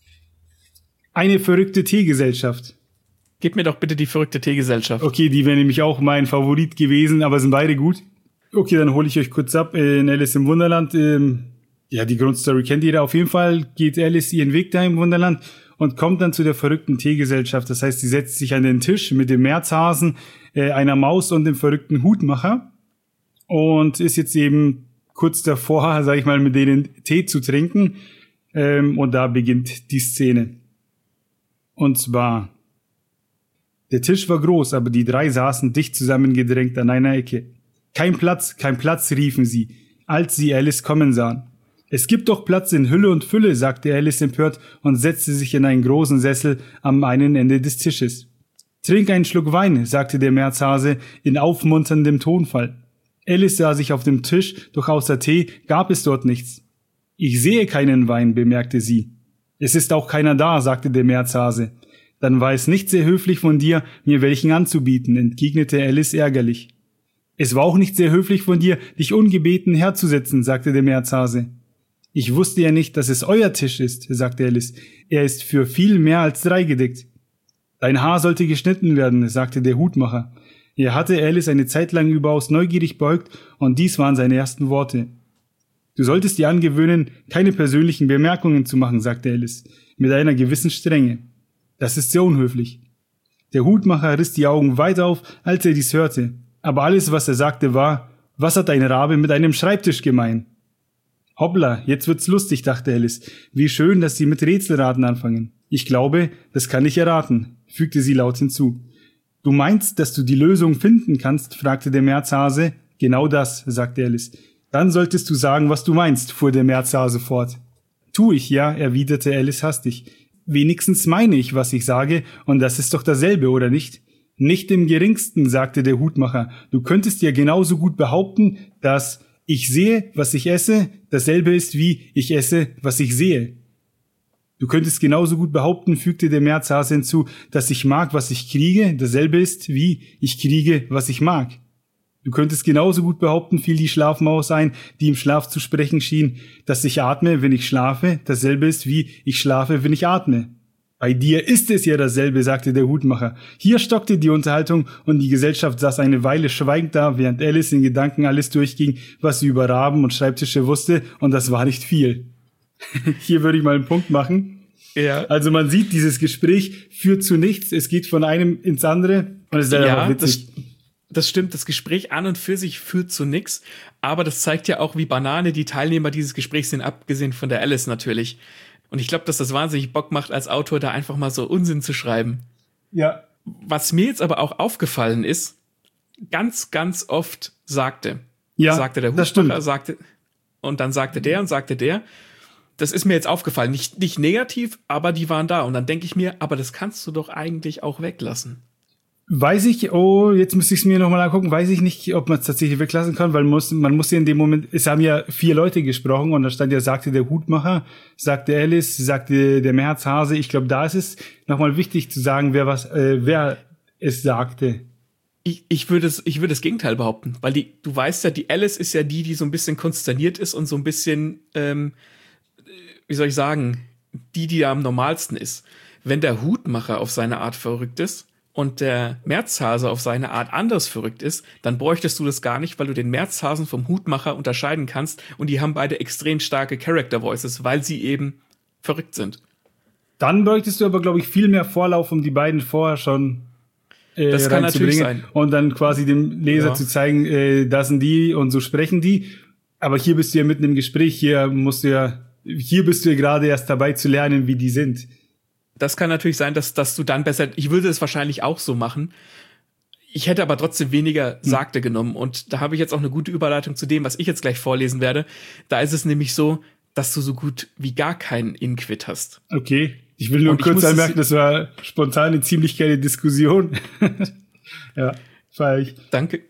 eine verrückte Teegesellschaft. Gib mir doch bitte die verrückte Teegesellschaft. Okay, die wäre nämlich auch mein Favorit gewesen, aber sind beide gut. Okay, dann hole ich euch kurz ab. In Alice im Wunderland, ähm, ja, die Grundstory kennt ihr da. Auf jeden Fall geht Alice ihren Weg da im Wunderland und kommt dann zu der verrückten Teegesellschaft. Das heißt, sie setzt sich an den Tisch mit dem Märzhasen, äh, einer Maus und dem verrückten Hutmacher und ist jetzt eben kurz davor, sag ich mal, mit denen Tee zu trinken. Ähm, und da beginnt die Szene. Und zwar, der Tisch war groß, aber die drei saßen dicht zusammengedrängt an einer Ecke. Kein Platz, kein Platz, riefen sie, als sie Alice kommen sahen. Es gibt doch Platz in Hülle und Fülle, sagte Alice empört und setzte sich in einen großen Sessel am einen Ende des Tisches. Trink einen Schluck Wein, sagte der Märzhase in aufmunterndem Tonfall. Alice sah sich auf dem Tisch, doch außer Tee gab es dort nichts. Ich sehe keinen Wein, bemerkte sie. Es ist auch keiner da, sagte der Märzhase. Dann war es nicht sehr höflich von dir, mir welchen anzubieten, entgegnete Alice ärgerlich. Es war auch nicht sehr höflich von dir, dich ungebeten herzusetzen, sagte der Märzhase. Ich wusste ja nicht, dass es euer Tisch ist, sagte Alice. Er ist für viel mehr als drei gedeckt. Dein Haar sollte geschnitten werden, sagte der Hutmacher. Er hatte Alice eine Zeit lang überaus neugierig beugt, und dies waren seine ersten Worte. Du solltest dir angewöhnen, keine persönlichen Bemerkungen zu machen, sagte Alice, mit einer gewissen Strenge. Das ist sehr unhöflich. Der Hutmacher riss die Augen weit auf, als er dies hörte. Aber alles, was er sagte, war, was hat ein Rabe mit einem Schreibtisch gemein? Hoppla, jetzt wird's lustig, dachte Alice. Wie schön, dass Sie mit Rätselraten anfangen. Ich glaube, das kann ich erraten, fügte sie laut hinzu. Du meinst, dass du die Lösung finden kannst? Fragte der Märzhase. Genau das, sagte Alice. Dann solltest du sagen, was du meinst, fuhr der Märzhase fort. Tu ich ja, erwiderte Alice hastig. Wenigstens meine ich, was ich sage, und das ist doch dasselbe, oder nicht? Nicht im geringsten, sagte der Hutmacher. Du könntest ja genauso gut behaupten, dass ich sehe, was ich esse, dasselbe ist wie ich esse, was ich sehe. Du könntest genauso gut behaupten, fügte der Märzhase hinzu, dass ich mag, was ich kriege, dasselbe ist wie ich kriege, was ich mag. Du könntest genauso gut behaupten, fiel die Schlafmaus ein, die im Schlaf zu sprechen schien, dass ich atme, wenn ich schlafe, dasselbe ist wie ich schlafe, wenn ich atme. Bei dir ist es ja dasselbe, sagte der Hutmacher. Hier stockte die Unterhaltung und die Gesellschaft saß eine Weile schweigend da, während Alice in Gedanken alles durchging, was sie über Raben und Schreibtische wusste, und das war nicht viel. Hier würde ich mal einen Punkt machen. Ja. Also man sieht, dieses Gespräch führt zu nichts, es geht von einem ins andere und es ist ja, einfach witzig. Das, das stimmt, das Gespräch an und für sich führt zu nichts, aber das zeigt ja auch, wie Banane die Teilnehmer dieses Gesprächs sind, abgesehen von der Alice natürlich. Und ich glaube, dass das wahnsinnig Bock macht, als Autor da einfach mal so Unsinn zu schreiben. Ja. Was mir jetzt aber auch aufgefallen ist, ganz, ganz oft sagte, ja, sagte der Hutmacher, sagte, und dann sagte der und sagte der. Das ist mir jetzt aufgefallen. Nicht, nicht negativ, aber die waren da. Und dann denke ich mir, aber das kannst du doch eigentlich auch weglassen. Weiß ich, oh, jetzt müsste ich es mir nochmal angucken, weiß ich nicht, ob man es tatsächlich weglassen kann, weil man muss, man muss ja in dem Moment, es haben ja vier Leute gesprochen und da stand ja, sagte der Hutmacher, sagte Alice, sagte der Märzhase. Ich glaube, da ist es nochmal wichtig zu sagen, wer was, äh, wer es sagte. Ich, ich würde es, ich würde das Gegenteil behaupten, weil die, du weißt ja, die Alice ist ja die, die so ein bisschen konsterniert ist und so ein bisschen, ähm, wie soll ich sagen, die, die da am normalsten ist. Wenn der Hutmacher auf seine Art verrückt ist und der Märzhase auf seine Art anders verrückt ist, dann bräuchtest du das gar nicht, weil du den Märzhasen vom Hutmacher unterscheiden kannst und die haben beide extrem starke Character Voices, weil sie eben verrückt sind. Dann bräuchtest du aber, glaube ich, viel mehr Vorlauf, um die beiden vorher schon äh, das kann natürlich sein. Und dann quasi dem Leser ja. zu zeigen, äh, das sind die und so sprechen die. Aber hier bist du ja mitten im Gespräch, hier musst du ja hier bist du ja gerade erst dabei zu lernen, wie die sind. Das kann natürlich sein, dass, dass du dann besser, ich würde es wahrscheinlich auch so machen. Ich hätte aber trotzdem weniger Sagte hm. genommen. Und da habe ich jetzt auch eine gute Überleitung zu dem, was ich jetzt gleich vorlesen werde. Da ist es nämlich so, dass du so gut wie gar keinen Inquit hast. Okay, ich will nur und kurz anmerken, das war spontan eine ziemlich geile Diskussion. Ja, feier ich. Danke.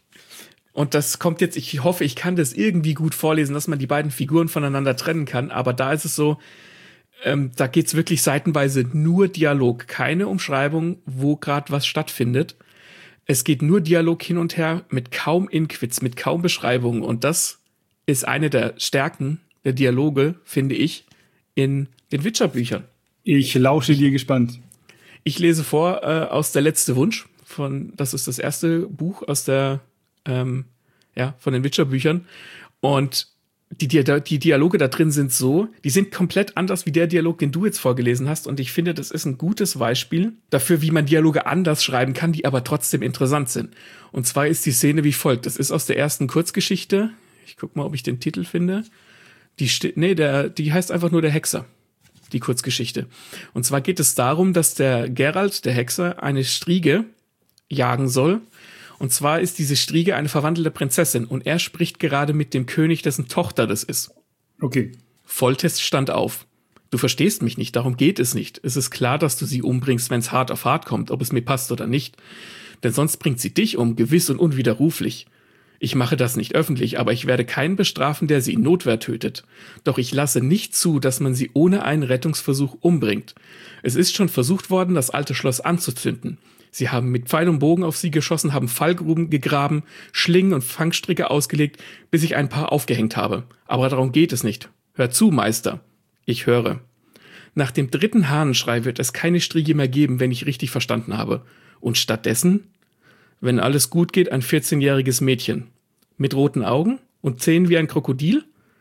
Und das kommt jetzt, ich hoffe, ich kann das irgendwie gut vorlesen, dass man die beiden Figuren voneinander trennen kann. Aber da ist es so, ähm, da geht's wirklich seitenweise nur Dialog, keine Umschreibung, wo gerade was stattfindet. Es geht nur Dialog hin und her mit kaum Inquits, mit kaum Beschreibungen. Und das ist eine der Stärken der Dialoge, finde ich, in den Witcher-Büchern. Ich lausche dir gespannt. Ich lese vor äh, aus Der letzte Wunsch. Von, das ist das erste Buch aus der, ähm, ja, von den Witcher-Büchern. Und die, die, die Dialoge da drin sind so, die sind komplett anders wie der Dialog, den du jetzt vorgelesen hast. Und ich finde, das ist ein gutes Beispiel dafür, wie man Dialoge anders schreiben kann, die aber trotzdem interessant sind. Und zwar ist die Szene wie folgt. Das ist aus der ersten Kurzgeschichte. Ich guck mal, ob ich den Titel finde. Die steht, nee, der, die heißt einfach nur Der Hexer. Die Kurzgeschichte. Und zwar geht es darum, dass der Geralt, der Hexer, eine Striege jagen soll. Und zwar ist diese Striege eine verwandelte Prinzessin und er spricht gerade mit dem König, dessen Tochter das ist. Okay. Foltest stand auf. Du verstehst mich nicht, darum geht es nicht. Es ist klar, dass du sie umbringst, wenn es hart auf hart kommt, ob es mir passt oder nicht. Denn sonst bringt sie dich um, gewiss und unwiderruflich. Ich mache das nicht öffentlich, aber ich werde keinen bestrafen, der sie in Notwehr tötet. Doch ich lasse nicht zu, dass man sie ohne einen Rettungsversuch umbringt. Es ist schon versucht worden, das alte Schloss anzuzünden. Sie haben mit Pfeil und Bogen auf sie geschossen, haben Fallgruben gegraben, Schlingen und Fangstricke ausgelegt, bis ich ein paar aufgehängt habe. Aber darum geht es nicht. Hör zu, Meister. Ich höre. Nach dem dritten Hahnenschrei wird es keine Striege mehr geben, wenn ich richtig verstanden habe. Und stattdessen, wenn alles gut geht, ein vierzehnjähriges Mädchen. Mit roten Augen und Zähnen wie ein Krokodil?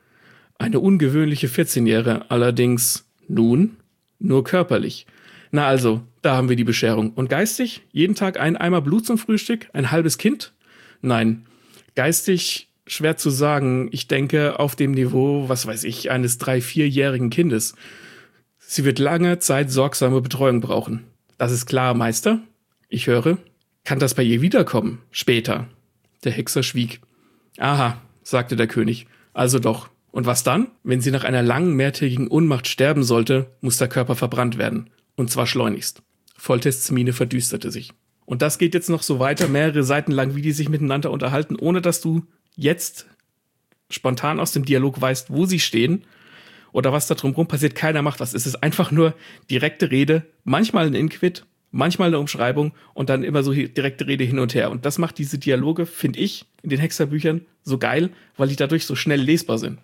Eine ungewöhnliche vierzehnjährige, allerdings nun nur körperlich. Na also, da haben wir die Bescherung. Und geistig? Jeden Tag ein Eimer Blut zum Frühstück? Ein halbes Kind? Nein. Geistig schwer zu sagen. Ich denke auf dem Niveau, was weiß ich, eines drei-, vierjährigen Kindes. Sie wird lange Zeit sorgsame Betreuung brauchen. Das ist klar, Meister? Ich höre. Kann das bei ihr wiederkommen? Später. Der Hexer schwieg. Aha, sagte der König. Also doch. Und was dann? Wenn sie nach einer langen, mehrtägigen Unmacht sterben sollte, muss der Körper verbrannt werden. Und zwar schleunigst. Foltests Miene verdüsterte sich. Und das geht jetzt noch so weiter, mehrere Seiten lang, wie die sich miteinander unterhalten, ohne dass du jetzt spontan aus dem Dialog weißt, wo sie stehen oder was da drumherum passiert. Keiner macht was. Es ist einfach nur direkte Rede, manchmal ein Inquit, manchmal eine Umschreibung und dann immer so direkte Rede hin und her. Und das macht diese Dialoge, finde ich, in den Hexerbüchern so geil, weil die dadurch so schnell lesbar sind.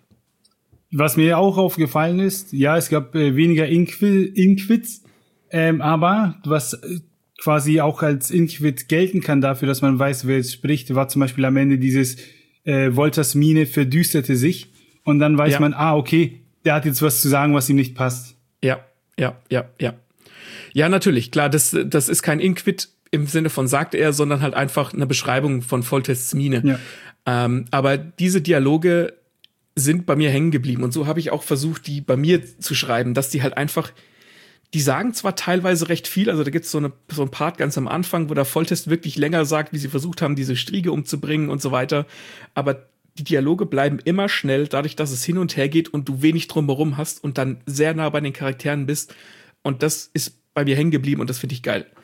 Was mir auch aufgefallen ist, ja, es gab äh, weniger Inqui- Inquits, ähm, aber was äh, quasi auch als Inquit gelten kann dafür, dass man weiß, wer jetzt spricht, war zum Beispiel am Ende dieses äh, Wolters Miene verdüsterte sich und dann weiß ja. man, ah, okay, der hat jetzt was zu sagen, was ihm nicht passt. Ja, ja, ja, ja. Ja, natürlich, klar, das, das ist kein Inquit im Sinne von sagt er, sondern halt einfach eine Beschreibung von Foltests Miene. Ja. Ähm, aber diese Dialoge sind bei mir hängen geblieben und so habe ich auch versucht, die bei mir zu schreiben, dass die halt einfach, die sagen zwar teilweise recht viel, also da gibt's so eine so ein Part ganz am Anfang, wo der Foltest wirklich länger sagt, wie sie versucht haben, diese Striege umzubringen und so weiter, aber die Dialoge bleiben immer schnell, dadurch, dass es hin und her geht und du wenig drumherum hast und dann sehr nah bei den Charakteren bist und das ist bei mir hängen geblieben und das finde ich geil.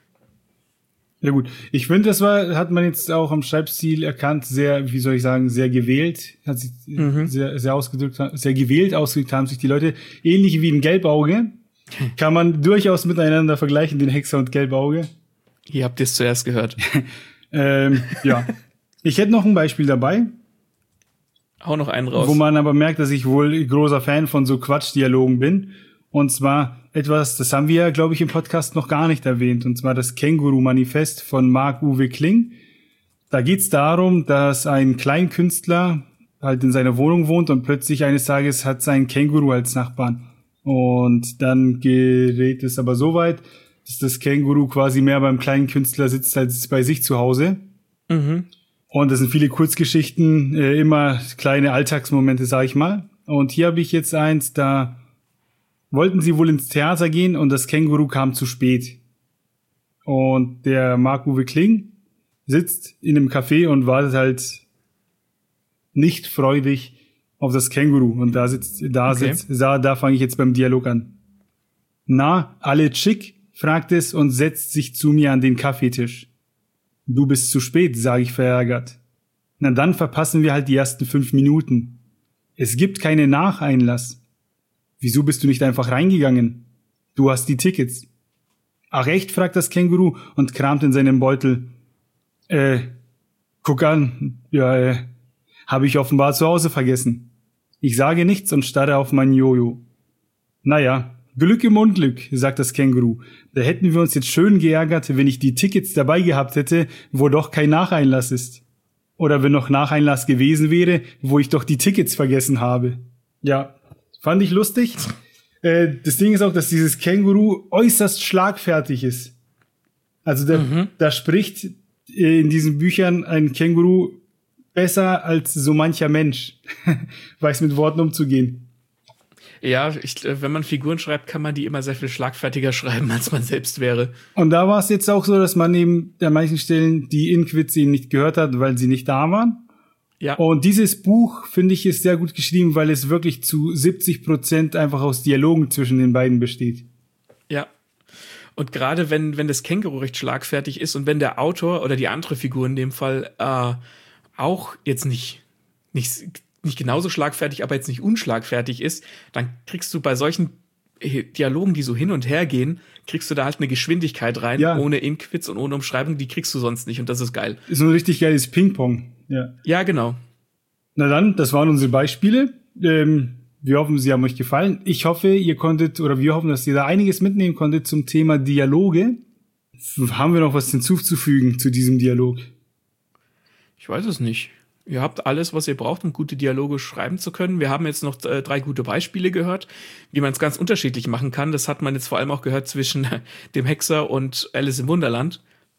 Ja gut, ich finde, das war, hat man jetzt auch am Schreibstil erkannt, sehr, wie soll ich sagen, sehr gewählt, hat sich mhm. sehr, sehr ausgedrückt, sehr gewählt ausgedrückt haben sich die Leute, ähnlich wie ein Gelbauge, kann man durchaus miteinander vergleichen, den Hexer und Gelbauge. Ihr habt es zuerst gehört. ähm, ja, ich hätte noch ein Beispiel dabei. Hau noch einen raus. Wo man aber merkt, dass ich wohl großer Fan von so Quatschdialogen bin. Und zwar etwas, das haben wir ja, glaube ich, im Podcast noch gar nicht erwähnt. Und zwar das Känguru-Manifest von Marc-Uwe Kling. Da geht's darum, dass ein Kleinkünstler halt in seiner Wohnung wohnt und plötzlich eines Tages hat sein Känguru als Nachbarn. Und dann gerät es aber so weit, dass das Känguru quasi mehr beim kleinen Künstler sitzt als bei sich zu Hause. Mhm. Und das sind viele Kurzgeschichten, äh, immer kleine Alltagsmomente, sag ich mal. Und hier habe ich jetzt eins, da wollten sie wohl ins Theater gehen und das Känguru kam zu spät. Und der Marc-Uwe Kling sitzt in einem Café und wartet halt nicht freudig auf das Känguru. Und da sitzt, da Okay. sitzt, da, da fange ich jetzt beim Dialog an. Na, alle chick? Fragt es und setzt sich zu mir an den Kaffeetisch. Du bist zu spät, sage ich verärgert. Na dann verpassen wir halt die ersten fünf Minuten. Es gibt keine Nacheinlass. Wieso bist du nicht einfach reingegangen? Du hast die Tickets. Ach echt? Fragt das Känguru und kramt in seinem Beutel. Äh, guck an. Ja, äh, habe ich offenbar zu Hause vergessen. Ich sage nichts und starre auf mein Jojo. Naja, Glück im Unglück, sagt das Känguru. Da hätten wir uns jetzt schön geärgert, wenn ich die Tickets dabei gehabt hätte, wo doch kein Nacheinlass ist. Oder wenn noch Nacheinlass gewesen wäre, wo ich doch die Tickets vergessen habe. Ja, fand ich lustig. Äh, das Ding ist auch, dass dieses Känguru äußerst schlagfertig ist. Also da, Mhm. da spricht äh, in diesen Büchern ein Känguru besser als so mancher Mensch. Weiß mit Worten umzugehen. Ja, ich, äh, wenn man Figuren schreibt, kann man die immer sehr viel schlagfertiger schreiben, als man selbst wäre. Und da war es jetzt auch so, dass man eben an manchen Stellen die Inquits eben nicht gehört hat, weil sie nicht da waren. Ja, Und dieses Buch, finde ich, ist sehr gut geschrieben, weil es wirklich zu siebzig Prozent einfach aus Dialogen zwischen den beiden besteht. ja. Und gerade wenn, wenn das Känguru recht schlagfertig ist und wenn der Autor oder die andere Figur in dem Fall äh, auch jetzt nicht, nicht, nicht genauso schlagfertig, aber jetzt nicht unschlagfertig ist, dann kriegst du bei solchen Dialogen, die so hin und her gehen, kriegst du da halt eine Geschwindigkeit rein, Ja. ohne Inquits und ohne Umschreibung, die kriegst du sonst nicht und das ist geil. Ist so ein richtig geiles Ping-Pong. Ja. Ja, genau. Na dann, das waren unsere Beispiele. Ähm, wir hoffen, sie haben euch gefallen. Ich hoffe, ihr konntet, oder wir hoffen, dass ihr da einiges mitnehmen konntet zum Thema Dialoge. Haben wir noch was hinzuzufügen zu diesem Dialog? Ich weiß es nicht. Ihr habt alles, was ihr braucht, um gute Dialoge schreiben zu können. Wir haben jetzt noch äh, drei gute Beispiele gehört, wie man es ganz unterschiedlich machen kann. Das hat man jetzt vor allem auch gehört zwischen äh, dem Hexer und Alice im Wunderland.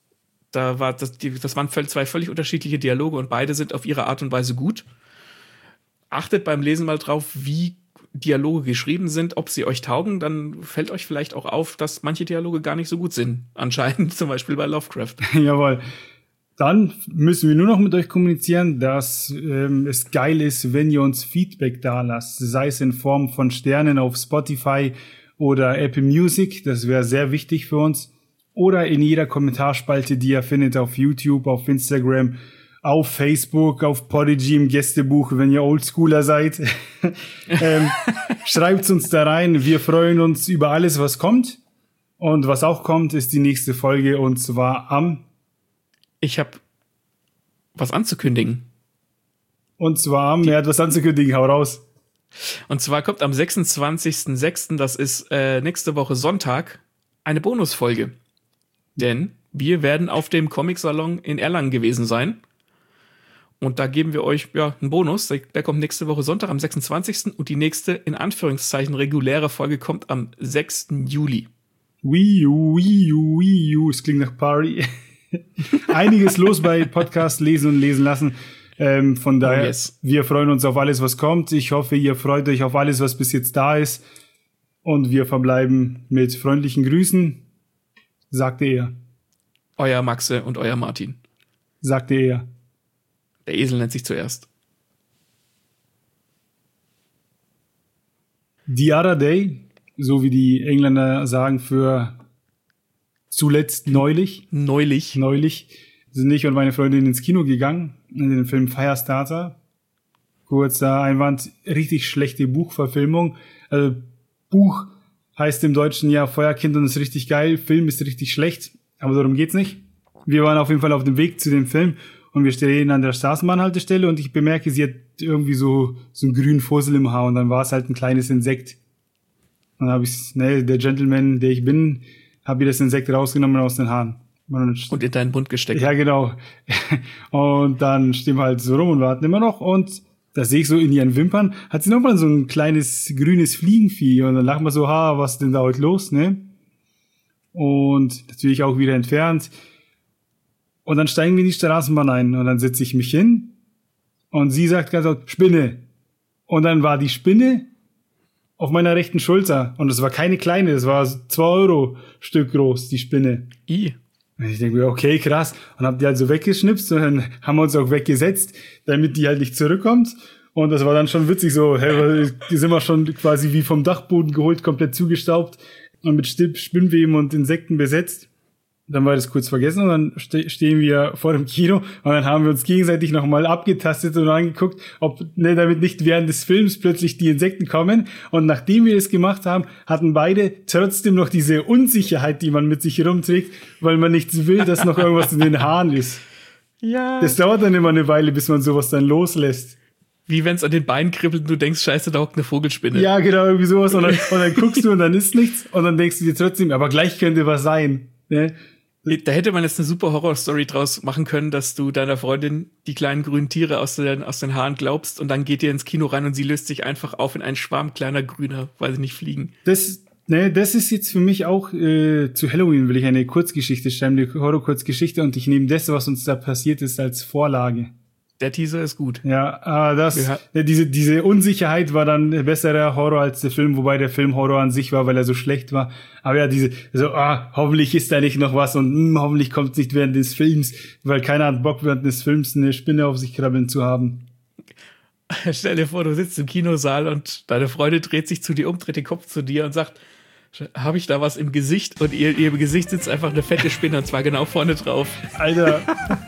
Da war das, die, das waren völ- zwei völlig unterschiedliche Dialoge und beide sind auf ihre Art und Weise gut. Achtet beim Lesen mal drauf, wie Dialoge geschrieben sind, ob sie euch taugen, dann fällt euch vielleicht auch auf, dass manche Dialoge gar nicht so gut sind. Anscheinend, zum Beispiel bei Lovecraft. Jawohl. Dann müssen wir nur noch mit euch kommunizieren, dass ähm, es geil ist, wenn ihr uns Feedback da lasst, sei es in Form von Sternen auf Spotify oder Apple Music, das wäre sehr wichtig für uns, oder in jeder Kommentarspalte, die ihr findet auf YouTube, auf Instagram, auf Facebook, auf Podigy im Gästebuch, wenn ihr Oldschooler seid. ähm, schreibt's uns da rein, wir freuen uns über alles, was kommt. Und was auch kommt, ist die nächste Folge, und zwar am Ich habe was anzukündigen. Und zwar am, er hat was anzukündigen, hau raus. Und zwar kommt am sechsundzwanzigsten sechsten, das ist äh, nächste Woche Sonntag, eine Bonusfolge. Denn wir werden auf dem Comic-Salon in Erlangen gewesen sein. Und da geben wir euch ja einen Bonus. Der, der kommt nächste Woche Sonntag am sechsundzwanzigsten Und die nächste, in Anführungszeichen, reguläre Folge kommt am sechsten Juli. Wii U, Wii U, Wii U, es klingt nach Party. Einiges los bei Podcast lesen und lesen lassen. Ähm, von daher, Oh, yes. wir freuen uns auf alles, was kommt. Ich hoffe, ihr freut euch auf alles, was bis jetzt da ist. Und wir verbleiben mit freundlichen Grüßen. Sagte er. Euer Maxe und euer Martin. Sagte er. Der Esel nennt sich zuerst. The other day, so wie die Engländer sagen für zuletzt neulich. Neulich. Neulich sind ich und meine Freundin ins Kino gegangen, in den Film Firestarter. Kurzer Einwand, richtig schlechte Buchverfilmung. Also, Buch heißt im Deutschen ja Feuerkind und ist richtig geil, Film ist richtig schlecht, aber darum geht's nicht. Wir waren auf jeden Fall auf dem Weg zu dem Film und wir stehen an der Straßenbahnhaltestelle und ich bemerke, sie hat irgendwie so, so einen grünen Fussel im Haar und dann war es halt ein kleines Insekt. Dann habe ich, ne, der Gentleman, der ich bin, habe ihr das Insekt rausgenommen aus den Haaren. Und, Und in deinen Mund gesteckt. ja, genau. Und dann stehen wir halt so rum und warten immer noch und da sehe ich so in ihren Wimpern, hat sie nochmal so ein kleines grünes Fliegenvieh und dann lachen wir so, ha, was ist denn da heute los, ne? Und natürlich auch wieder entfernt. Und dann steigen wir in die Straßenbahn ein und dann setze ich mich hin und sie sagt ganz laut, Spinne. Und dann war die Spinne auf meiner rechten Schulter. Und das war keine kleine, das war zwei Euro Stück groß, die Spinne. I. Und ich denke mir, okay, krass. Und hab die halt so weggeschnipst und dann haben wir uns auch weggesetzt, damit die halt nicht zurückkommt. Und das war dann schon witzig so, hey, die sind wir schon quasi wie vom Dachboden geholt, komplett zugestaubt und mit Spinnweben und Insekten besetzt. Dann war das kurz vergessen und dann ste- stehen wir vor dem Kino und dann haben wir uns gegenseitig nochmal abgetastet und angeguckt, ob ne, damit nicht während des Films plötzlich die Insekten kommen. Und nachdem wir das gemacht haben, hatten beide trotzdem noch diese Unsicherheit, die man mit sich rumträgt, weil man nichts will, dass noch irgendwas in den Haaren ist. Ja. Das dauert dann immer eine Weile, bis man sowas dann loslässt. Wie wenn es an den Beinen kribbelt und du denkst, scheiße, da hockt eine Vogelspinne. Ja, genau, irgendwie sowas. Und dann, und dann guckst du und dann ist nichts. Und dann denkst du dir trotzdem, aber gleich könnte was sein. Ne? Da hätte man jetzt eine super Horror-Story draus machen können, dass du deiner Freundin die kleinen grünen Tiere aus den, aus den Haaren glaubst und dann geht ihr ins Kino rein und sie löst sich einfach auf in einen Schwarm kleiner grüner, weil sie nicht fliegen. Das, ne, das ist jetzt für mich auch, äh, zu Halloween will ich eine Kurzgeschichte schreiben, eine Horror-Kurzgeschichte und ich nehme das, was uns da passiert ist, als Vorlage. Der Teaser ist gut. Ja, äh, das, Ja. ja, diese, diese Unsicherheit war dann besserer Horror als der Film, wobei der Film Horror an sich war, weil er so schlecht war. Aber ja, diese, so, ah, hoffentlich ist da nicht noch was und mh, hoffentlich kommt es nicht während des Films, weil keiner hat Bock, während des Films eine Spinne auf sich krabbeln zu haben. Stell dir vor, du sitzt im Kinosaal und deine Freundin dreht sich zu dir um, dreht den Kopf zu dir und sagt, habe ich da was im Gesicht? Und ihr, ihr im Gesicht sitzt einfach eine fette Spinne und zwar genau vorne drauf. Alter,